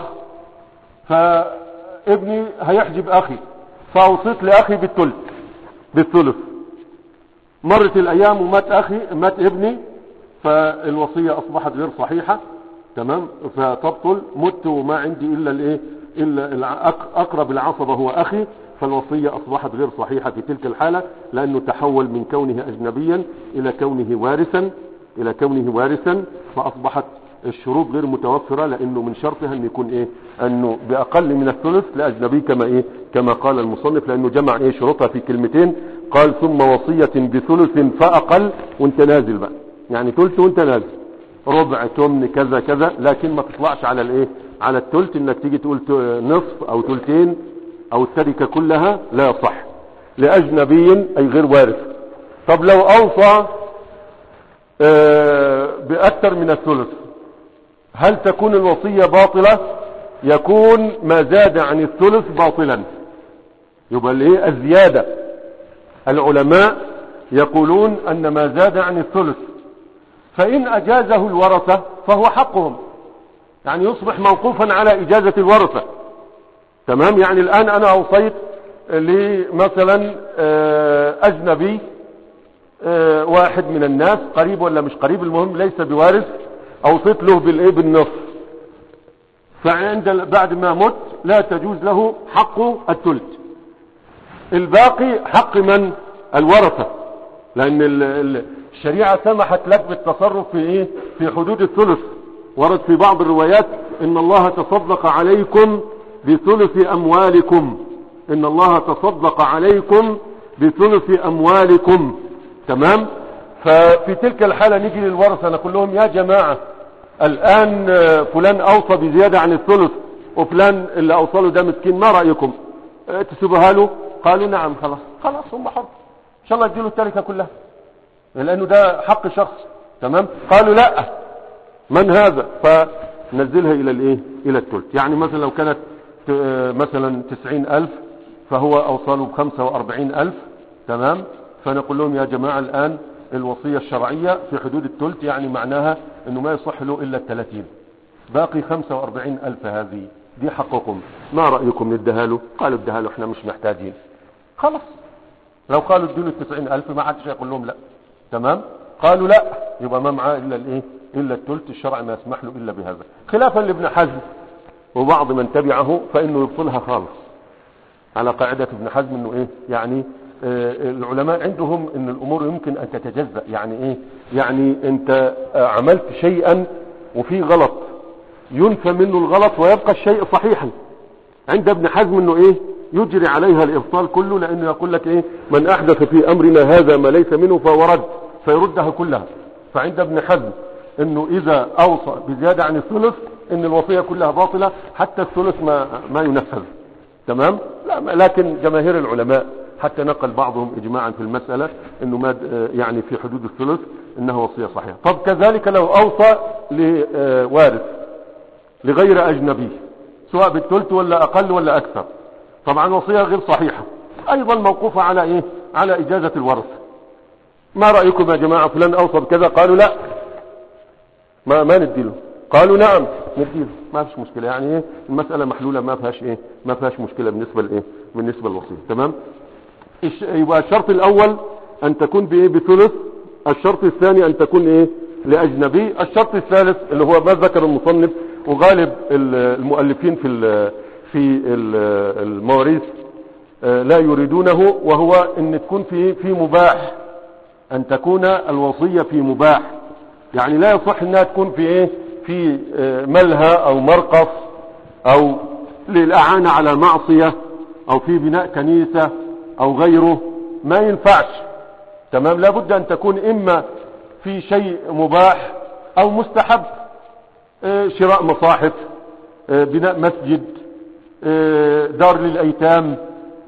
فابني هيحجب اخي، فاوصيت لاخي بالثلث. مرت الايام ومات اخي، مات ابني، فالوصية اصبحت غير صحيحة، تمام، فتبطل. مت وما عندي الا اقرب العصبة هو اخي، فالوصية اصبحت غير صحيحة في تلك الحالة، لانه تحول من كونه اجنبيا الى كونه وارثا، فاصبحت الشروط غير متوفرة، لانه من شرطها ان يكون انه باقل من الثلث لاجنبي كما قال المصنف، لانه جمع شروطها في كلمتين. قال ثم وصية بثلث فاقل، وانت نازل بقى، يعني ثلث وانت نازل، ربع، تمن، كذا كذا، لكن ما تطلعش على على الثلث، انك تيجي تقول نصف او ثلثين او التركة كلها، لا يصح لاجنبي اي غير وارث. طب لو اوصى باكثر من الثلث هل تكون الوصية باطلة؟ يكون ما زاد عن الثلث باطلا، يبقى الزيادة. العلماء يقولون ان ما زاد عن الثلث فان اجازه الورثة فهو حقهم، يعني يصبح موقوفا على اجازة الورثة، تمام. يعني الان انا اوصيت لمثلا اجنبي، واحد من الناس قريب ولا مش قريب، المهم ليس بوارث، اوصيت له بالنصف، بعد ما مت لا تجوز له حق الثلث، الباقي حق من؟ الورثة، لان الشريعة سمحت لك بالتصرف في حدود الثلث. ورد في بعض الروايات ان الله تصدق عليكم بثلث اموالكم، ان الله تصدق عليكم بثلث اموالكم، تمام. ففي تلك الحالة نيجي للورثة نقول لهم يا جماعة الان فلان اوصى بزيادة عن الثلث وفلان اللي اوصله ده مسكين، ما رأيكم؟ تسيبها له؟ قالوا نعم، خلاص هم حر، ان شاء الله اديله التركة كلها لانه ده حق شخص، تمام. قالوا لا، من هذا؟ فنزلها الى الثلث. يعني مثلا لو كانت مثلا 90,000 فهو اوصله ب45,000، تمام. فنقول لهم يا جماعة الان الوصية الشرعية في حدود الثلث، يعني معناها انه ما يصح له الا 30، باقي 45,000 هذه دي حقكم، ما رأيكم نديها له؟ قالوا اديها له، احنا مش محتاجين. خلاص، لو قالوا اديله 90,000 ما حدش يقول لهم لا، تمام. قالوا لا، يبقى ما معاه الا الثلث، الشرع ما يسمح له الا بهذا، خلافا لابن حزم وبعض من تبعه فانه يبطلها خالص، على قاعدة ابن حزم انه يعني العلماء عندهم ان الامور يمكن ان تتجزأ. يعني يعني انت عملت شيئا وفي غلط، ينفى منه الغلط ويبقى الشيء صحيحا. عند ابن حزم انه يجري عليها الابطال كله، لانه يقول لك من احدث في امرنا هذا ما ليس منه فهو رد، فيردها كلها. فعند ابن حزم انه اذا اوصى بزيادة عن الثلث ان الوصية كلها باطلة، حتى الثلث ما ينفذ، تمام. لا، لكن جماهير العلماء حتى نقل بعضهم اجماعا في المسألة انه ما يعني في حدود الثلث انها وصية صحيحة. طب كذلك لو اوصى لوارث لغير اجنبي، سواء بالثلث ولا اقل ولا اكثر، طبعا وصية غير صحيحة، ايضا موقوفة على ايه؟ على اجازة الورث. ما رأيكم يا جماعة فلان اوصى بكذا؟ قالوا لا ما نديله، قالوا نعم نديله، ما فيش مشكلة. يعني ايه المسألة محلولة، ما فيهاش ايه، ما فيهاش مشكلة بالنسبة لايه، بالنسبة للوصية. تمام. يبقى الشرط الاول ان تكون بايه؟ بثلث. الشرط الثاني ان تكون ايه؟ لاجنبي. الشرط الثالث اللي هو ما ذكر المصنف وغالب المؤلفين في المواريث لا يريدونه، وهو ان تكون في مباح، ان تكون الوصية في مباح. يعني لا يصح انها تكون في ايه؟ في ملهى او مرقص او للاعانة على معصية او في بناء كنيسة او غيره، ما ينفعش. تمام. لابد ان تكون اما في شيء مباح او مستحب، شراء مصاحف، بناء مسجد، دار للايتام،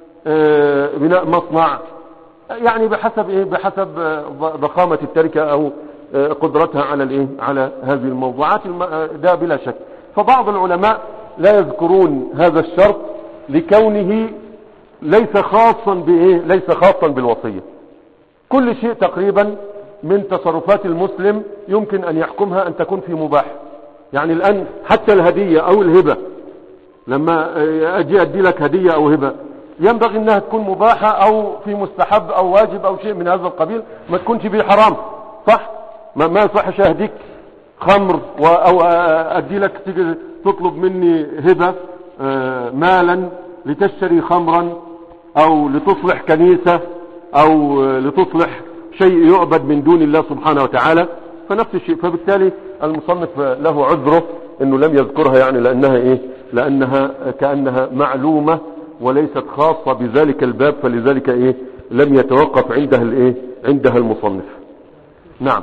بناء مصنع، يعني بحسب ايه؟ بحسب ضخامة التركة او قدرتها على الايه؟ على هذه الموضوعات. ده بلا شك. فبعض العلماء لا يذكرون هذا الشرط لكونه ليس خاصا بايه؟ ليس خاصا بالوصية. كل شيء تقريبا من تصرفات المسلم يمكن ان يحكمها ان تكون في مباح. يعني الان حتى الهدية او الهبة، لما اجي ادي لك هدية او هبة ينبغي انها تكون مباحة او في مستحب او واجب او شيء من هذا القبيل، ما تكونش به حرام. صح؟ ما يصحش اهديك خمر او ادي لك تيجي تطلب مني هبة مالا لتشتري خمرا او لتصلح كنيسة او لتصلح شيء يعبد من دون الله سبحانه وتعالى. فنفس الشيء. فبالتالي المصنف له عذره انه لم يذكرها، يعني لانها ايه؟ لانها كأنها معلومة وليست خاصة بذلك الباب، فلذلك ايه؟ لم يتوقف عندها الايه؟ عندها المصنف. نعم.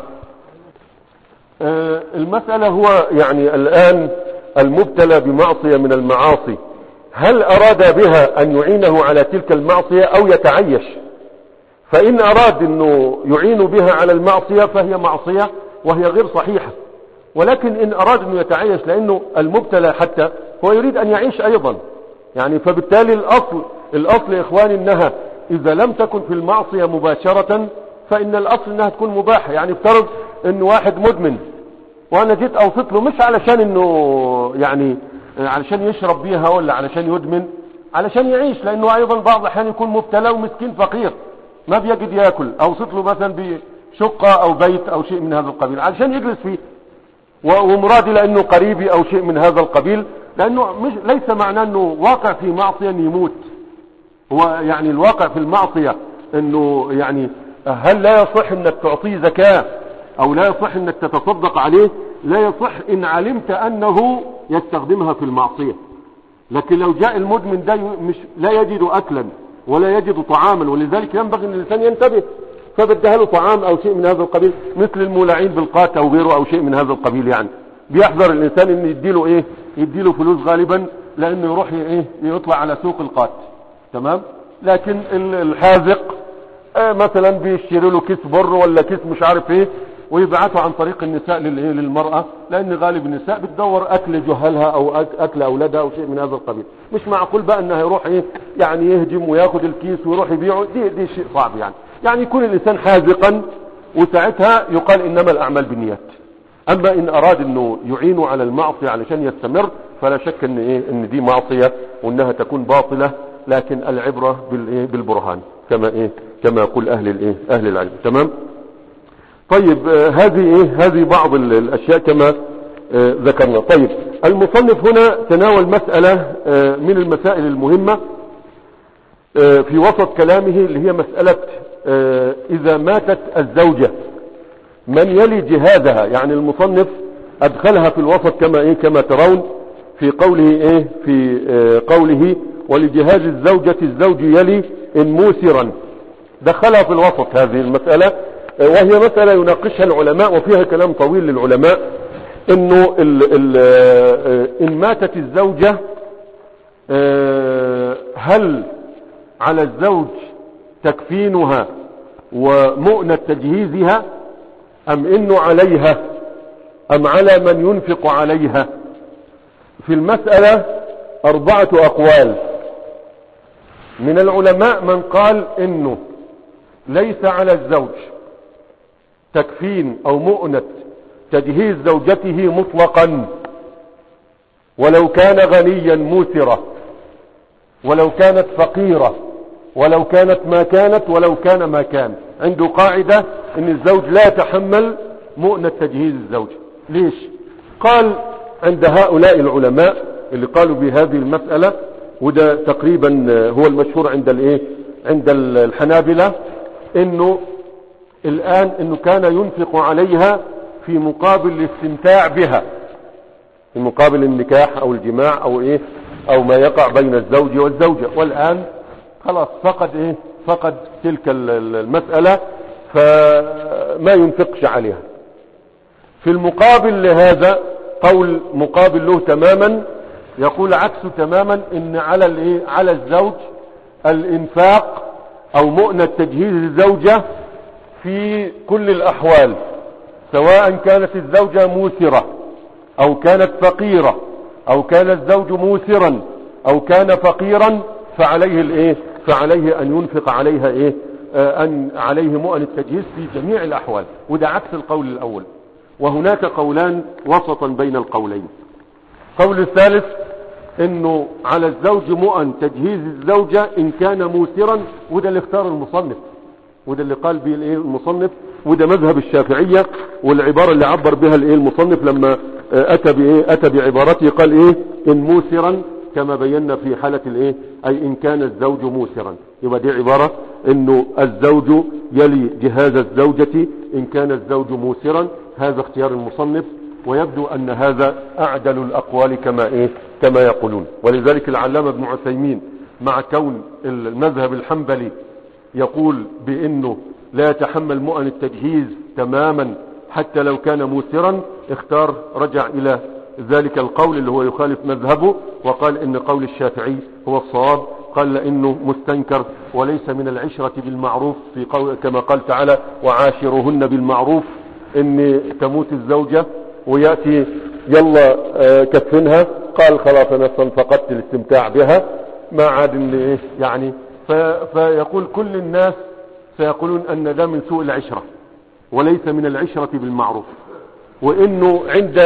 المسألة هو يعني الآن المبتلى بمعصية من المعاصي، هل أراد بها أن يعينه على تلك المعصية أو يتعيش؟ فإن أراد أنه يعين بها على المعصية فهي معصية وهي غير صحيحة. ولكن إن أراد أنه يتعيش، لأنه المبتلى حتى هو يريد أن يعيش أيضا، يعني فبالتالي الأصل يا إخواني أنها إذا لم تكن في المعصية مباشرة فإن الأصل أنها تكون مباحة. يعني افترض أن واحد مدمن وأنا جيت أوصف له، مش علشان أنه يعني علشان يشرب بيها ولا علشان يدمن، علشان يعيش، لأنه أيضا بعض الأحيان يكون مبتلى ومسكين فقير ما بيجد يأكل، أوصف له مثلا بشقة أو بيت أو شيء من هذا القبيل علشان يجلس فيه، ومرادي لأنه قريبي أو شيء من هذا القبيل، لأنه ليس معناه أنه واقع في معصية أن يموت. هو يعني الواقع في المعصية أنه يعني هل لا يصح أنك تعطيه زكاة أو لا يصح أنك تتصدق عليه؟ لا يصح إن علمت أنه يستخدمها في المعصية. لكن لو جاء المدمن ده مش لا يجد أكلا ولا يجد طعاما، ولذلك ينبغي أن الإنسان ينتبه، فبدها له طعام أو شيء من هذا القبيل، مثل المولعين بالقات أو غيره أو شيء من هذا القبيل. يعني بيحذر الإنسان أن يديله إيه؟ يديله فلوس غالبا، لأنه يروح إيه؟ يطلع على سوق القات. تمام. لكن الحاذق مثلا بيشتري له كيس بر ولا كيس مش عارف ايه ويبعته عن طريق النساء للمرأة، لان غالب النساء بتدور اكل جهلها او اكل اولادها او شيء من هذا القبيل. مش معقول بقى انها يروح ايه؟ يعني يهجم وياخد الكيس ويروح يبيعه، دي شيء صعب. يعني يكون الانسان حاذقا، وساعتها يقال انما الاعمال بالنيات. اما ان اراد انه يعينه على المعصية علشان يستمر، فلا شك ان ايه؟ ان دي معصية وانها تكون باطلة، لكن العبرة بالبرهان كما يقول اهل العلم. تمام. طيب هذه بعض الاشياء كما ذكرنا. طيب المصنف هنا تناول مسألة من المسائل المهمة في وسط كلامه، اللي هي مسألة اذا ماتت الزوجة من يلي جهازها. يعني المصنف ادخلها في الوسط كما ترون في قوله في قوله ولجهاز الزوجة الزوج يلي إن موسرا، دخلها في الوسط هذه المسألة، وهي مسألة يناقشها العلماء وفيها كلام طويل للعلماء. انه ان ماتت الزوجة هل على الزوج تكفينها ومؤنة تجهيزها، ام انه عليها، ام على من ينفق عليها؟ في المسألة 4 أقوال. من العلماء من قال انه ليس على الزوج تكفين او مؤنة تجهيز زوجته مطلقا، ولو كان غنيا موسرة، ولو كانت فقيرة، ولو كانت ما كانت، ولو كان ما كان. عنده قاعدة ان الزوج لا يتحمل مؤنة تجهيز الزوج. ليش؟ قال عند هؤلاء العلماء اللي قالوا بهذه المسألة، وده تقريبا هو المشهور عند الحنابلة، انه الان انه كان ينفق عليها في مقابل الاستمتاع بها، في مقابل النكاح او الجماع او ما يقع بين الزوج والزوجة، والان خلاص فقد تلك المسألة فما ينفقش عليها. في المقابل لهذا قول مقابل له تماما، يقول عكسه تماما، ان على الزوج الانفاق او مؤنة تجهيز الزوجة في كل الاحوال، سواء كانت الزوجة موسرة او كانت فقيرة، او كان الزوج موسرا او كان فقيرا، فعليه ان ينفق عليها عليه مؤن التجهيز في جميع الاحوال. وده عكس القول الاول. وهناك قولان وسطا بين القولين. قول الثالث انه على الزوج مؤن تجهيز الزوجة ان كان موسرا، وده اللي اختار المصنف، وده اللي قال به المصنف، وده مذهب الشافعية، والعبارة اللي عبر بها المصنف لما اتى بعبارته قال ان موسرا، كما بينا في حالة اي ان كان الزوج موسرا. يبقى دي عبارة انه الزوج يلي جهاز الزوجة ان كان الزوج موسرا. هذا اختيار المصنف، ويبدو ان هذا اعدل الاقوال كما يقولون. ولذلك العلامة ابن عثيمين مع كون المذهب الحنبلي يقول بانه لا يتحمل مؤن التجهيز تماما حتى لو كان موسرا، رجع الى ذلك القول اللي هو يخالف مذهبه، وقال ان قول الشافعي هو الصواب. قال لانه مستنكر وليس من العشرة بالمعروف، في قول كما قال تعالى وعاشرهن بالمعروف، ان تموت الزوجة ويأتي يلا كفنها، قال خلاص انا فقدت الاستمتاع بها، ما عاد فيقول كل الناس سيقولون ان ده من سوء العشرة وليس من العشرة بالمعروف. وانه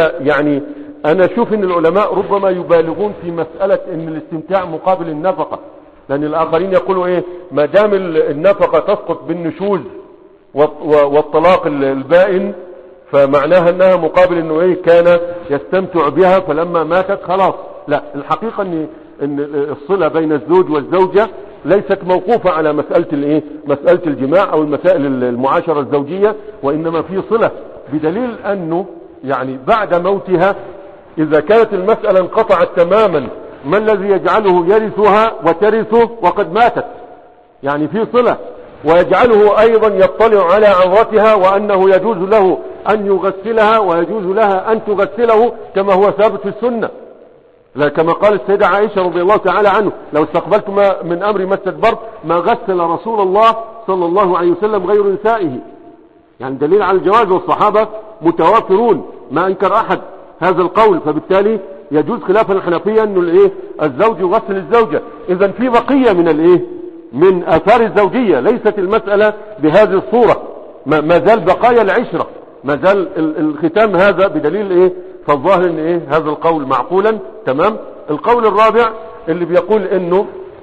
انا اشوف ان العلماء ربما يبالغون في مسألة ان الاستمتاع مقابل النفقة، لان الاخرين يقولوا ما دام النفقة تسقط بالنشوز والطلاق البائن، فمعناها انها مقابل انه كان يستمتع بها فلما ماتت خلاص. لا، الحقيقة ان الصلة بين الزوج والزوجة ليست موقوفة على مسألة الجماع او المسائل المعاشرة الزوجية، وانما في صلة، بدليل انه بعد موتها اذا كانت المسألة انقطعت تماما، ما الذي يجعله يرثها وترثه وقد ماتت؟ في صلة. ويجعله ايضا يطلع على عورتها، وانه يجوز له ان يغسلها ويجوز لها ان تغسله، كما هو ثابت في السنة. لا كما قال السيدة عائشة رضي الله تعالى عنه لو استقبلت من امري ما استدبرت ما غسل رسول الله صلى الله عليه وسلم غير نسائه. دليل على الجواز، والصحابة متوافرون، ما انكر احد هذا القول. فبالتالي يجوز خلافا الحنفية انه الزوج يغسل الزوجة. اذا في بقية من اثار الزوجية، ليست المسألة بهذه الصورة، ما زال بقايا العشرة، ما زال الختام هذا، بدليل فالظاهر ان هذا القول معقولا. تمام. القول الرابع اللي بيقول انه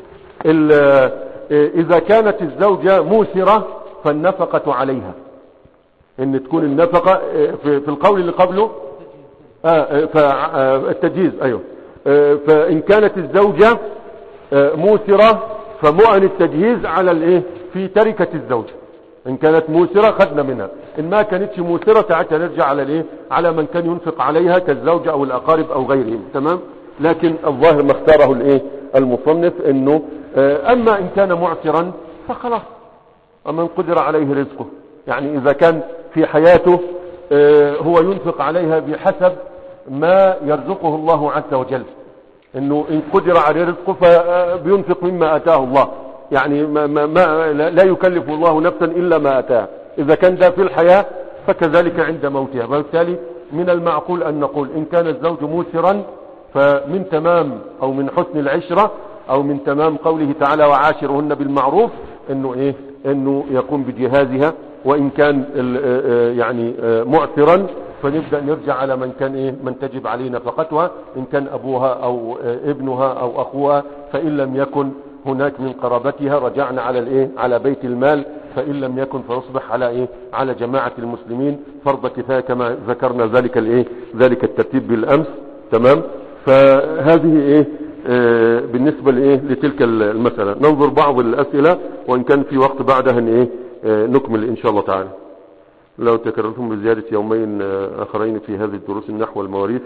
اذا كانت الزوجة موسرة فالنفقة عليها، ان تكون النفقة في القول اللي قبله التجهيز. ايوه. فان كانت الزوجة موسرة فمؤن التجهيز على في تركة الزوجة. ان كانت موسرة خدنا منها، ان ما كانتش موسرة تعالى نرجع على من كان ينفق عليها كالزوجة او الاقارب او غيرهم. تمام. لكن الظاهر ما اختاره المصنف انه اما ان كان معسرا فخلاص، ومن قدر عليه رزقه، اذا كان في حياته هو ينفق عليها بحسب ما يرزقه الله عز وجل، انه ان قدر عليه رزقه فبينفق مما اتاه الله، لا يكلف الله نفسا الا ما اتاه. اذا كان ده في الحياة فكذلك عند موتها. فبالتالي من المعقول ان نقول ان كان الزوج موسرا فمن تمام او من حسن العشرة او من تمام قوله تعالى وعاشرهن بالمعروف انه ايه انه يقوم بجهازها، وان كان يعني معسرا فنبدأ نرجع على من كان ايه من تجب عليه نفقتها، ان كان ابوها او ابنها او اخوها، فان لم يكن هناك من قرابتها رجعنا على الايه على بيت المال، فان لم يكن فيصبح على ايه على جماعة المسلمين فرض كفاية كما ذكرنا ذلك الايه ذلك الترتيب بالامس. تمام. فهذه ايه بالنسبة لايه لتلك المسألة. ننظر بعض الاسئلة وان كان في وقت بعدها ايه نكمل ان شاء الله تعالى. لو تكررتم بزيادة يومين اخرين في هذه الدروس النحو والمواريث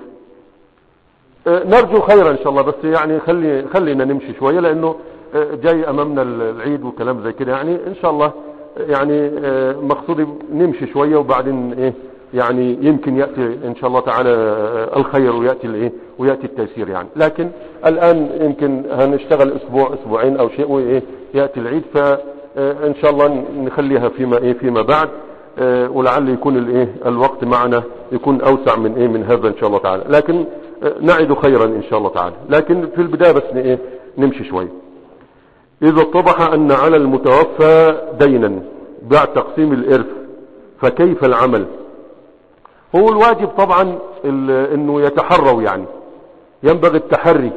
نرجو خيرا ان شاء الله، بس يعني خلينا نمشي شوية لانه جاي امامنا العيد وكلام زي كده، يعني ان شاء الله يعني مقصودي نمشي شوية وبعدين ايه يعني يمكن يأتي ان شاء الله تعالى الخير ويأتي الايه ويأتي التيسير يعني. لكن الان يمكن هنشتغل اسبوع اسبوعين او شيء وايه يأتي العيد، فان شاء الله نخليها فيما بعد، ولعل يكون الايه الوقت معنا يكون اوسع من ايه من هذا ان شاء الله تعالى، لكن نعد خيرا ان شاء الله تعالى. لكن في البداية بس ايه نمشي شوي. اذا اتضح ان على المتوفى دينا بعد تقسيم الارث فكيف العمل؟ هو الواجب طبعا انه يتحروا، يعني ينبغي التحري،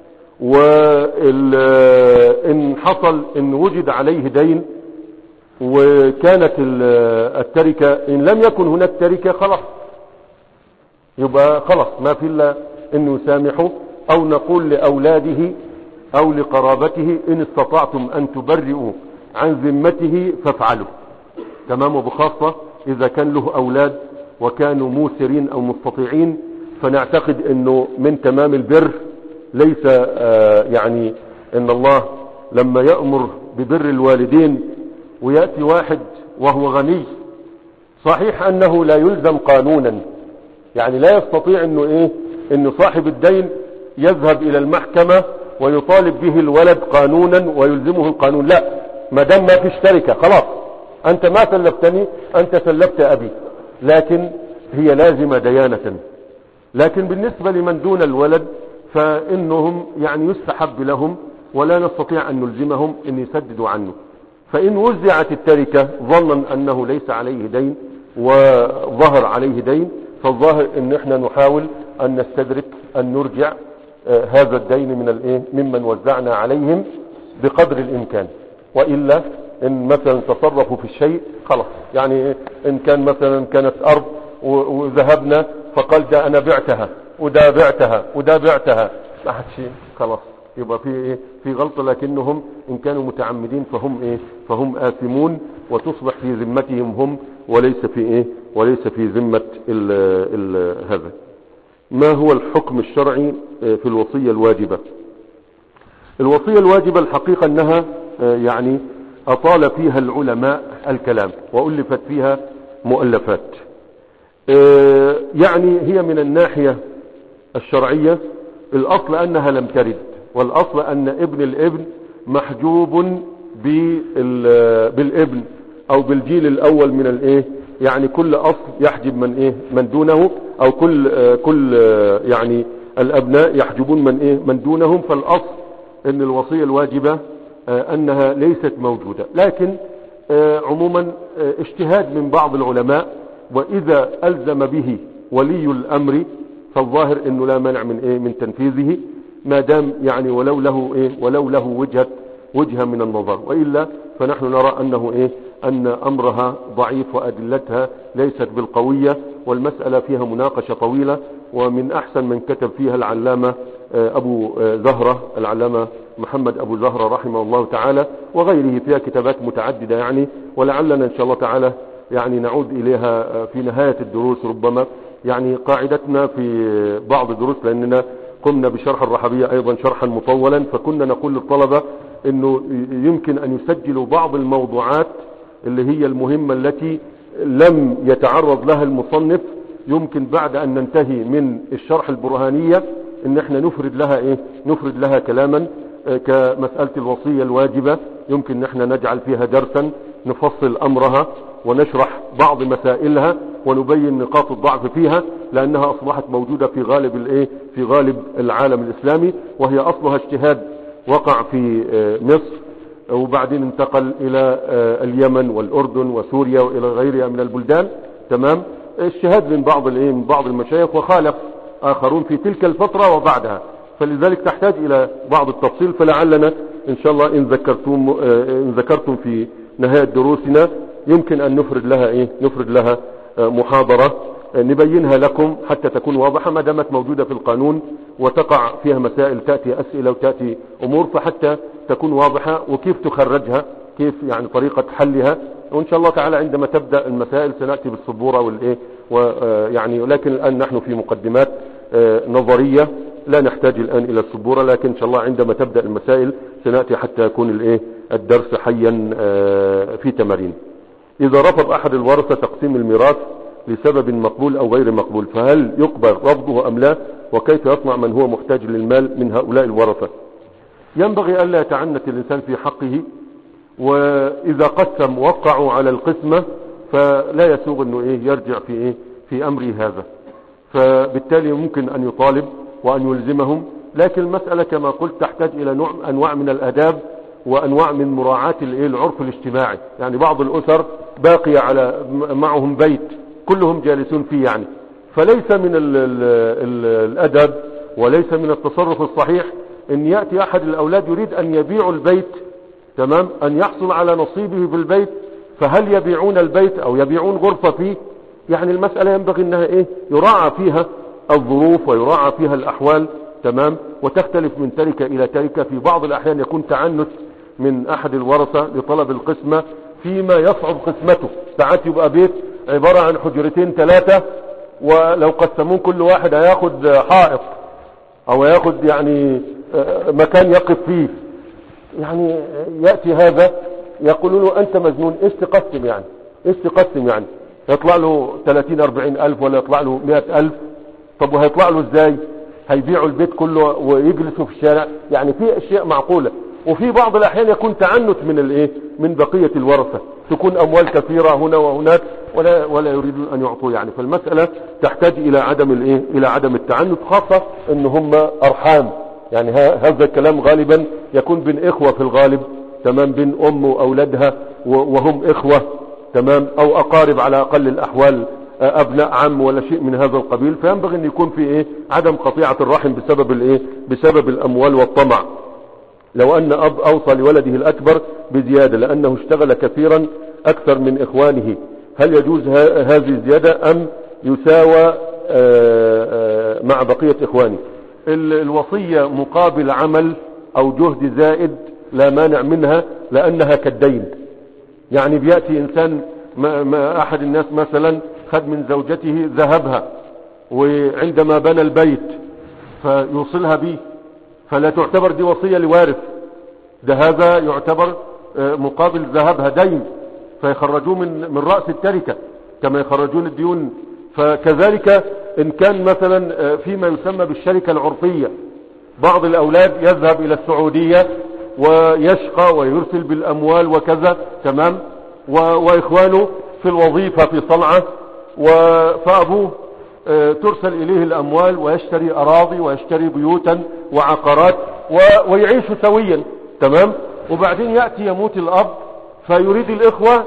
وان حصل ان وجد عليه دين وكانت التركة ان لم يكن هناك تركة خلاص يبقى خلاص ما في الا انه يسامحه، او نقول لاولاده او لقرابته ان استطعتم ان تبرئوا عن ذمته فافعلوا. تمام. وبخاصة اذا كان له اولاد وكانوا موسرين او مستطيعين، فنعتقد انه من تمام البر ليس يعني ان الله لما يأمر ببر الوالدين ويأتي واحد وهو غني، صحيح انه لا يلزم قانونا، يعني لا يستطيع انه ايه انه صاحب الدين يذهب الى المحكمة ويطالب به الولد قانونا ويلزمه القانون، لا، ما دام ما فيش تركة خلاص انت ما سلفتني انت سلفت ابي، لكن هي لازمة ديانة. لكن بالنسبة لمن دون الولد فانهم يعني يستحب لهم ولا نستطيع ان نلزمهم ان يسددوا عنه. فان وزعت التركة ظنا انه ليس عليه دين وظهر عليه دين، فالظاهر ان احنا نحاول ان نستدرك ان نرجع هذا الدين من الايه ممن وزعنا عليهم بقدر الامكان. وإلا ان مثلا تصرفوا في الشيء خلاص، يعني ان كان مثلا كانت ارض وذهبنا فقال ده انا بعتها وده بعتها وده بعتها، ما حد شيء خلاص يبقى في ايه في غلطة. لكنهم ان كانوا متعمدين فهم ايه فهم آثمون، وتصبح في ذمتهم هم وليس في ايه وليس في ذمة هذا. ما هو الحكم الشرعي في الوصية الواجبة؟ الوصية الواجبة الحقيقة انها يعني اطال فيها العلماء الكلام والفت فيها مؤلفات. يعني هي من الناحية الشرعية الاصل انها لم ترد، والاصل ان ابن الابن محجوب بالابن او بالجيل الاول من الايه، يعني كل اصل يحجب من ايه من دونه، او كل يعني الابناء يحجبون من ايه من دونهم. فالاصل ان الوصية الواجبة انها ليست موجودة، لكن عموما اجتهاد من بعض العلماء، واذا الزم به ولي الامر فالظاهر انه لا مانع من ايه من تنفيذه، ما دام يعني ولو له وجهة من النظر. وإلا فنحن نرى انه ايه ان امرها ضعيف وادلتها ليست بالقوية، والمسألة فيها مناقشة طويلة، ومن احسن من كتب فيها العلامة ابو زهرة، العلامة محمد ابو زهرة رحمه الله تعالى، وغيره فيها كتابات متعددة يعني، ولعلنا ان شاء الله تعالى يعني نعود اليها في نهاية الدروس ربما. يعني قاعدتنا في بعض الدروس لاننا قمنا بشرح الرحبية ايضا شرحا مطولا، فكنا نقول للطلبة انه يمكن ان يسجلوا بعض الموضوعات اللي هي المهمة التي لم يتعرض لها المصنف، يمكن بعد ان ننتهي من الشرح البرهانية ان احنا نفرد لها كلاما، كمسألة الوصية الواجبة يمكن ان احنا نجعل فيها درسا نفصل امرها ونشرح بعض مسائلها ونبين نقاط الضعف فيها، لانها اصبحت موجودة في غالب العالم الاسلامي، وهي اصلها اجتهاد وقع في مصر، وبعدين انتقل الى اليمن والاردن وسوريا والى غيرها من البلدان. تمام. الشهاد من بعض المشايخ وخالف اخرون في تلك الفترة وبعدها، فلذلك تحتاج الى بعض التفصيل. فلعلنا ان شاء الله ان ذكرتم في نهاية دروسنا يمكن ان نفرد لها محاضرة نبينها لكم حتى تكون واضحة، ما دامت موجودة في القانون وتقع فيها مسائل، تأتي أسئلة وتأتي أمور، فحتى تكون واضحة وكيف تخرجها، كيف يعني طريقة حلها. وإن شاء الله تعالى عندما تبدأ المسائل سنأتي بالسبورة ويعني لكن الآن نحن في مقدمات نظرية لا نحتاج الآن إلى السبورة، لكن إن شاء الله عندما تبدأ المسائل سنأتي حتى يكون الدرس حيا في تمارين. إذا رفض أحد الورثة تقسيم الميراث لسبب مقبول أو غير مقبول، فهل يقبل رفضه أم لا؟ وكيف يصنع من هو محتاج للمال من هؤلاء الورثة؟ ينبغي ألا يتعنت الإنسان في حقه، وإذا قسم وقعوا على القسمة فلا يسوغ أنه يرجع في أمره هذا، فبالتالي ممكن أن يطالب وأن يلزمهم، لكن المسألة كما قلت تحتاج إلى أنواع من الأداب وأنواع من مراعاة العرف الاجتماعي. يعني بعض الأسر باقية على معهم بيت كلهم جالسون فيه، يعني فليس من الأدب وليس من التصرف الصحيح ان يأتي احد الاولاد يريد ان يبيعوا البيت، تمام، ان يحصل على نصيبه في البيت، فهل يبيعون البيت او يبيعون غرفة فيه؟ يعني المسألة ينبغي انها يراعى فيها الظروف ويراعى فيها الاحوال، تمام، وتختلف من تركة الى تركة. في بعض الاحيان يكون تعنت من احد الورثة لطلب القسمة فيما يصعب قسمته، ساعات يبقى بيت عبارة عن حجرتين 3، ولو قسمون كل واحد هياخد حائط او هياخد يعني مكان يقف فيه، يعني يأتي هذا يقولون له انت مجنون، ايش تقسم يعني يطلع له 30-40 الف ولا يطلع له 100 الف؟ طب وهيطلع له ازاي؟ هيبيعوا البيت كله ويجلسوا في الشارع؟ يعني في اشياء معقولة. وفي بعض الاحيان يكون تعنت من بقية الورثة، تكون اموال كثيرة هنا وهناك ولا يريدون ان يعطوا، يعني فالمسألة تحتاج الى عدم التعنت، خاصة ان هم ارحام. يعني هذا الكلام غالبا يكون بين اخوة في الغالب، تمام، بين ام واولادها وهم اخوة، تمام، او اقارب على اقل الاحوال، ابناء عم ولا شيء من هذا القبيل، فينبغي ان يكون في عدم قطيعة الرحم بسبب الاموال والطمع. لو ان اب اوصى لولده الاكبر بزيادة لانه اشتغل كثيرا اكثر من اخوانه، هل يجوز هذه الزيادة ام يساوى مع بقية اخوانه؟ الوصية مقابل عمل او جهد زائد لا مانع منها، لانها كالدين. يعني بيأتي انسان ما احد الناس مثلا خد من زوجته ذهبها، وعندما بنى البيت فيوصلها به، فلا تعتبر دي وصية لوارث، ده هذا يعتبر مقابل ذهبها دين، فيخرجوه من رأس التركة كما يخرجون الديون. فكذلك ان كان مثلا فيما يسمى بالشركة العرفية، بعض الاولاد يذهب الى السعودية ويشقى ويرسل بالاموال وكذا، تمام، واخوانه في الوظيفة في صنعاء، فابوه ترسل اليه الاموال ويشتري اراضي ويشتري بيوتا وعقارات ويعيشوا سويا، تمام. وبعدين يأتي يموت الاب فيريد الاخوة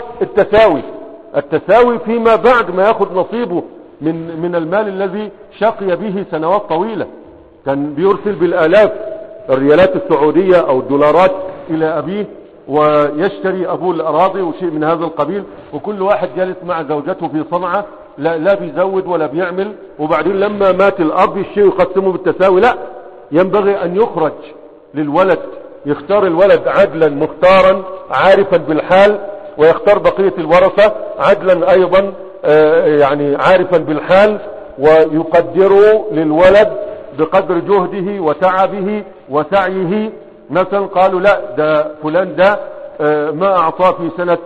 التساوي فيما بعد ما ياخذ نصيبه من المال الذي شقي به سنوات طويلة. كان بيرسل بالالاف الريالات السعودية او الدولارات الى ابيه، ويشتري ابوه الاراضي وشيء من هذا القبيل، وكل واحد جالس مع زوجته في صنعاء، لا بيزود ولا بيعمل. وبعدين لما مات الاب الشيء يقسمه بالتساوي، لا، ينبغي ان يخرج للولد، يختار الولد عدلا مختارا عارفا بالحال، ويختار بقية الورثة عدلا ايضا يعني عارفا بالحال، ويقدروا للولد بقدر جهده وتعبه وسعيه. مثلا قالوا لا، ده فلان ده ما اعطاه في سنة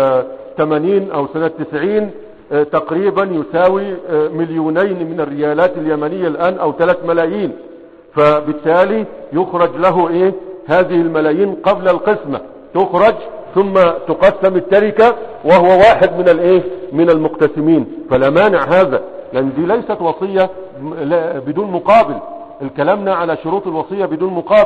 80 او سنة 90 تقريبا يساوي 2 مليون من الريالات اليمنية الان، او 3 ملايين، فبالتالي يخرج له هذه الملايين قبل القسمة، تخرج ثم تقسم التركة وهو واحد من المقتسمين. فلا مانع هذا، لان دي ليست وصية بدون مقابل. الكلامنا على شروط الوصية بدون مقابل،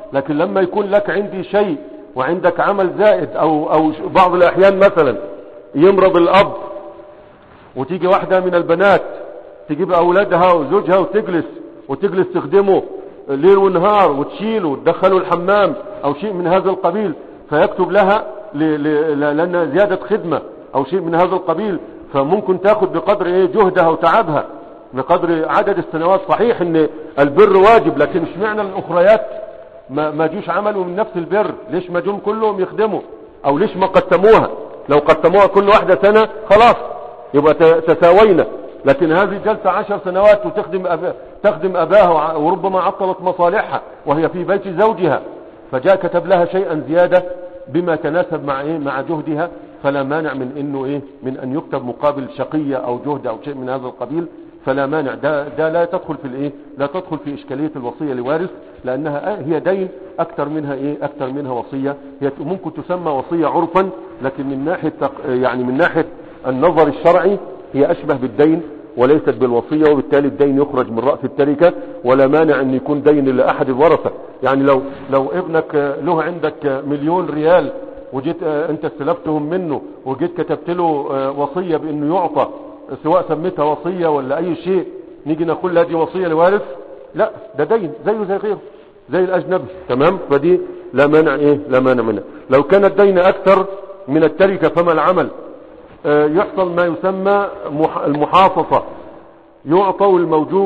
لكن لما يكون لك عندي شيء وعندك عمل زائد او بعض الاحيان مثلا يمرض الاب وتيجي واحدة من البنات تجيب اولادها وزوجها وتجلس تخدمه ليل ونهار وتشيله وتدخله الحمام او شيء من هذا القبيل، فيكتب لها لان زيادة خدمة او شيء من هذا القبيل، فممكن تاخد بقدر جهدها وتعبها بقدر عدد السنوات. صحيح ان البر واجب، لكن مش معنى الاخريات ما جوش عملوا من نفس البر، ليش ما جم كلهم يخدموا؟ او ليش ما قسموها؟ لو قسموها كل واحدة سنة خلاص يبقى تساوينا، لكن هذه جلسة 10 سنوات تخدم أباها وربما عطلت مصالحها وهي في بيت زوجها، فجاء كتب لها شيئا زيادة بما تناسب مع جهدها، فلا مانع من انه من ان يكتب مقابل شقية او جهد او شيء من هذا القبيل، فلا مانع. ده لا تدخل في لا تدخل في اشكالية الوصية لوارث، لانها هي دين اكثر منها وصية. هي ممكن تسمى وصية عرفا، لكن من ناحية النظر الشرعي هي اشبه بالدين وليست بالوصية، وبالتالي الدين يخرج من رأس التركة، ولا مانع ان يكون دين لأحد الورثة. يعني لو ابنك له عندك 1,000,000 ريال وجيت انت استلفتهم منه وجيت كتبت له وصية بانه يعطى، سواء سميتها وصية ولا اي شيء، نيجي نقول هذه وصية لوارث؟ لا، ده دين زيه زي غيره، زي الاجنبي. تمام؟ فدي لا مانع منها. لو كان الدين اكثر من التركة فما العمل؟ يحصل ما يسمى المحاصصة، يعطوا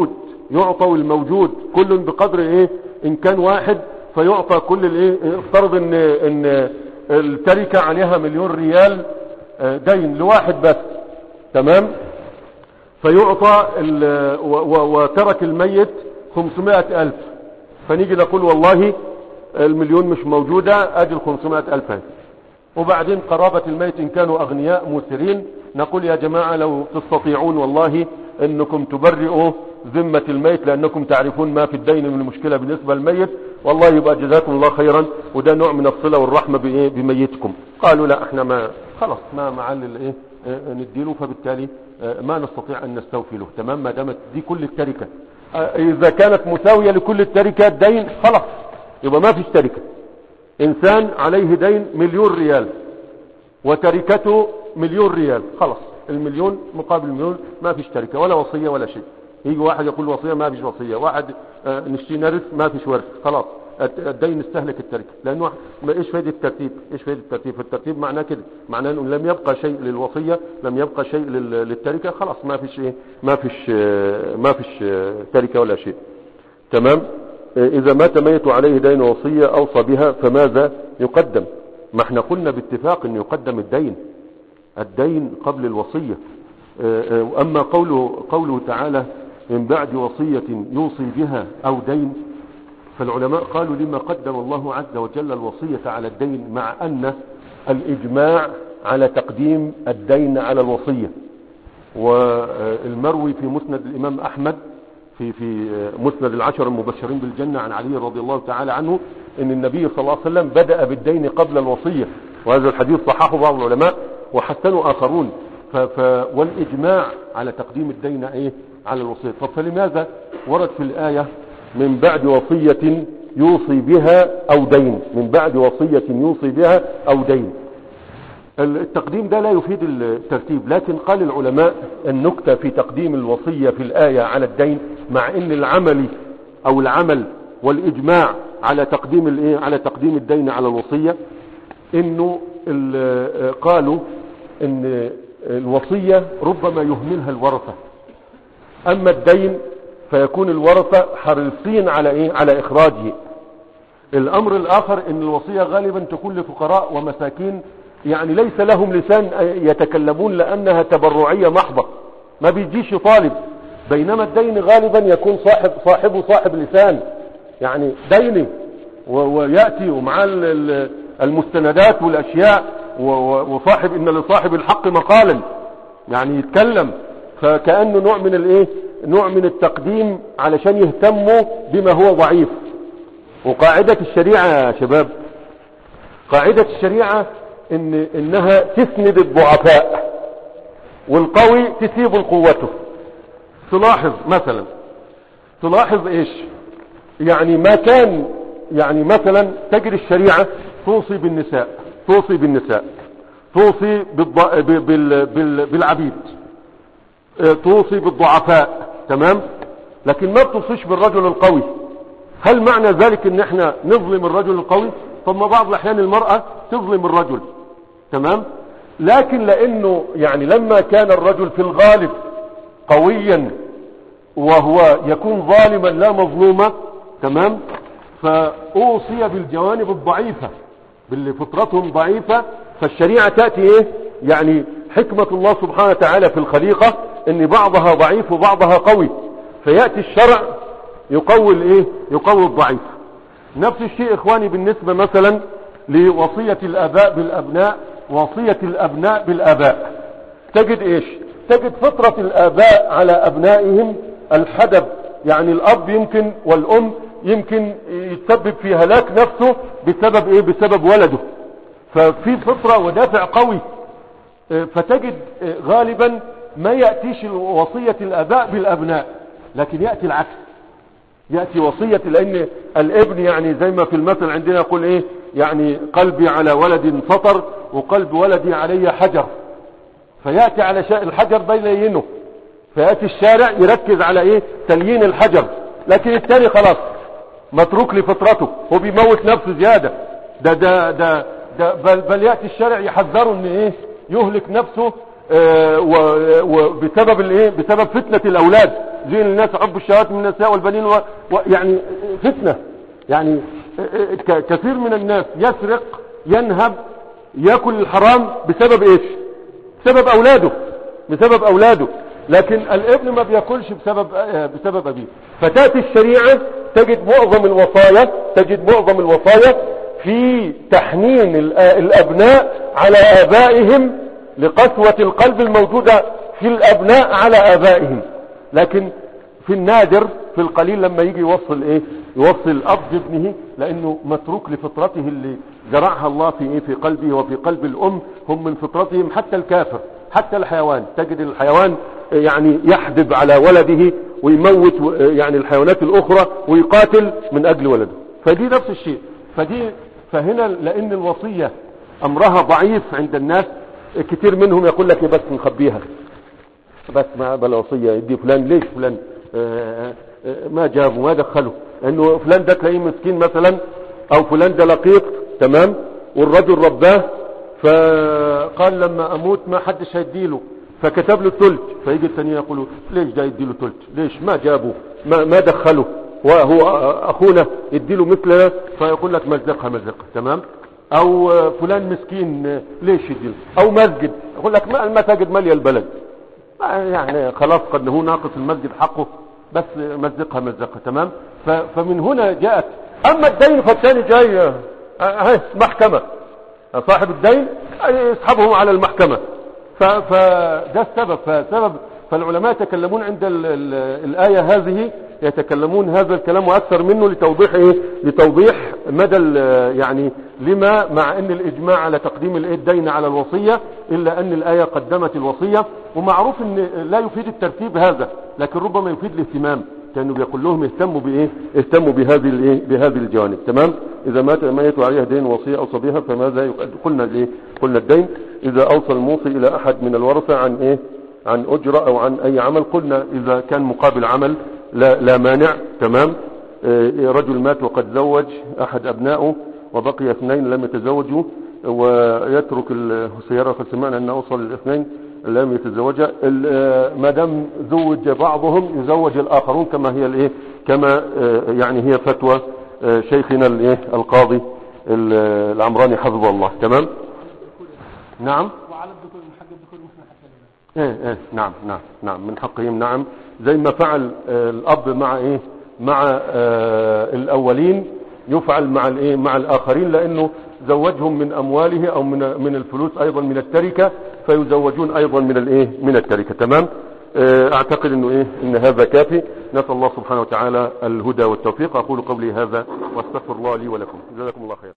الموجود كل بقدر ان كان واحد فيعطى كل افترض ان التركة عليها 1,000,000 ريال دين لواحد بس، تمام؟ فيعطى وترك الميت 500,000، فنيجي نقول والله 1,000,000 مش موجودة، ادي 500,000 هذه. وبعدين قرابة الميت ان كانوا اغنياء موسرين نقول يا جماعة لو تستطيعون والله انكم تبرئوا ذمة الميت لانكم تعرفون ما في الدين من المشكلة بالنسبة للميت، والله يبقى جزاكم الله خيرا، وده نوع من الصلة والرحمة بميتكم. قالوا لا احنا ما خلاص ما معلل نديله، فبالتالي ما نستطيع ان نستوفي له. تمام؟ ما دامت دي كل التركة، اذا كانت مساوية لكل التركة الدين خلاص يبقى ما فيش تركة. انسان عليه دين 1,000,000 ريال وتركته 1,000,000 ريال، خلاص 1,000,000 مقابل 1,000,000 ما فيش تركة ولا وصية ولا شيء. يجي واحد يقول وصية، ما فيش وصية، واحد نشتي نرث، ما فيش ورث، خلاص الدين استهلك التركة. لانه ايش فائدة الترتيب؟ الترتيب معناه كده، معناه انه لم يبقى شيء للوصية، لم يبقى شيء للتركة، خلاص ما فيش تركة ولا شيء. تمام؟ اذا مات ميت عليه دين وصية اوصى بها فماذا يقدم؟ ما احنا قلنا باتفاق ان يقدم الدين قبل الوصية. اما قوله تعالى من بعد وصية يوصي بها او دين، فالعلماء قالوا لما قدم الله عز وجل الوصية على الدين، مع ان الاجماع على تقديم الدين على الوصية. والمروي في مسند الامام احمد في مسند العشر المبشرين بالجنة عن علي رضي الله تعالى عنه ان النبي صلى الله عليه وسلم بدأ بالدين قبل الوصية، وهذا الحديث صححه بعض العلماء وحسنوا آخرون. والإجماع على تقديم الدين على الوصية. طب فلماذا ورد في الآية من بعد وصية يوصي بها أو دين؟ من بعد وصية يوصي بها أو دين، التقديم ده لا يفيد الترتيب، لكن قال العلماء النكتة في تقديم الوصية في الآية على الدين، مع ان العمل والإجماع على تقديم الدين على الوصية، انه قالوا ان الوصية ربما يهملها الورثة، اما الدين فيكون الورثة حريصين على اخراجه. الامر الاخر ان الوصية غالبا تكون لفقراء ومساكين، يعني ليس لهم لسان يتكلمون لانها تبرعية محضة، ما بيجيش طالب. بينما الدين غالبا يكون صاحب لسان، يعني ديني ويأتي ومع المستندات والاشياء، وصاحب ان لصاحب الحق مقالا، يعني يتكلم. فكأنه نوع من التقديم علشان يهتموا بما هو ضعيف. وقاعدة الشريعة يا شباب، قاعدة الشريعة انها تسند الضعفاء والقوي تسيب قوته. تلاحظ ايش؟ يعني ما كان يعني مثلا تجد الشريعة توصي بالنساء، توصي بالعبيد، توصي بالضعفاء، تمام، لكن ما بتوصيش بالرجل القوي. هل معنى ذلك ان احنا نظلم الرجل القوي؟ طب ما بعض الاحيان المرأة تظلم الرجل، تمام، لكن لانه يعني لما كان الرجل في الغالب قويا وهو يكون ظالما لا مظلوما، تمام، فأوصي بالجوانب الضعيفة باللي فطرتهم ضعيفة. فالشريعة تأتي ايه؟ يعني حكمة الله سبحانه وتعالى في الخليقة ان بعضها ضعيف وبعضها قوي، فيأتي الشرع يقوي الايه؟ يقوي الضعيف. نفس الشيء اخواني بالنسبة مثلا لوصية الاباء بالابناء، وصية الابناء بالاباء، تجد ايش؟ تجد فطرة الاباء على ابنائهم الحدب، يعني الاب يمكن والام يمكن يتسبب في هلاك نفسه بسبب ايه؟ بسبب ولده، ففي فطرة ودافع قوي. فتجد غالبا ما يأتيش وصية الاباء بالابناء، لكن يأتي العكس، يأتي وصية، لان الابن يعني زي ما في المثل عندنا يقول ايه؟ يعني قلبي على ولد سطر وقلب ولدي علي حجر، فيأتي على شيء الحجر بيلينه، فيأتي الشارع يركز على ايه؟ تليين الحجر، لكن الثاني خلاص متروك لفطرته، هو بيموت نفسه زيادة، بل يأتي الشارع يحذره ان ايه؟ يهلك نفسه وبسبب الايه؟ بسبب فتنة الاولاد. زين الناس حب الشهوات من النساء والبنين يعني فتنة، يعني كثير من الناس يسرق، ينهب، يأكل الحرام بسبب ايش؟ بسبب اولاده، لكن الابن ما بياكلش بسبب ابيه. فتاتي الشريعة تجد معظم الوصايا في تحنين الابناء على ابائهم لقسوة القلب الموجودة في الابناء على ابائهم، لكن في النادر، في القليل لما يجي يوصل ايه؟ يوصل الاب ابنه، لانه متروك لفطرته اللي زرعها الله في ايه؟ في قلبه وفي قلب الام. هم من فطرتهم حتى الكافر، حتى الحيوان، تجد الحيوان يعني يحدب على ولده ويموت يعني الحيوانات الاخرى ويقاتل من اجل ولده. فدي نفس الشيء. فهنا لان الوصية امرها ضعيف عند الناس، كتير منهم يقول لك بس نخبيها، بس ما بلا وصية، يدي فلان، ليش فلان ما جابه ما دخله؟ لانه فلان ده تلاقيه مسكين مثلا، او فلان ده لقيط، تمام، والرجل رباه، فقال لما اموت ما حدش هيديله، فكتب له الثلث، فيجي الثاني يقولوا ليش ده يديله ثلث؟ ليش ما جابه ما دخله؟ وهو اخونا يديله مثلنا، فيقول لك مزقها، تمام. او فلان مسكين ليش يديله؟ او مسجد، يقول لك ما المساجد ماليه البلد، يعني خلاص قد هو ناقص المسجد حقه، بس مزقها، تمام. فمن هنا جاءت. اما الدين فالثاني جاي محكمة، صاحب الدين يسحبهم على المحكمة، فده السبب. فالعلماء يتكلمون عند الآية هذه، يتكلمون هذا الكلام وأكثر منه لتوضيح ايه؟ لتوضيح مدى يعني لما، مع ان الاجماع على تقديم الدين على الوصية، الا ان الآية قدمت الوصية. ومعروف ان لا يفيد الترتيب هذا، لكن ربما يفيد الاهتمام، كانوا بيقول لهم اهتموا بايه؟ اهتموا بهذه الجوانب، تمام. اذا مات ميت عليه دين وصية او صبيها فماذا قلنا الدين اذا اوصى الموصي الى احد من الورثة عن ايه؟ عن اجرة او عن اي عمل، قلنا اذا كان مقابل عمل لا مانع، تمام. رجل مات وقد زوج احد ابنائه وبقي اثنين لم يتزوجوا، ويترك السيارة، فسمعنا ان اوصل الاثنين لم يتزوجا، ما دام زوج بعضهم يزوج الاخرون، كما هي الايه؟ كما يعني هي فتوى شيخنا الايه؟ القاضي العمراني حفظه الله، تمام. نعم. وعلى الذكور من حق الذكور مثل حق نعم من حقهم، نعم، زي ما فعل الاب مع ايه؟ مع الاولين يفعل مع الايه؟ مع الاخرين، لانه زوجهم من امواله او من الفلوس، ايضا من التركة، فيزوجون ايضا من الايه؟ من التركة، تمام. اعتقد انه ايه؟ ان هذا كافي. نسأل الله سبحانه وتعالى الهدى والتوفيق. اقول قولي هذا واستغفر الله لي ولكم. جزاكم الله خير.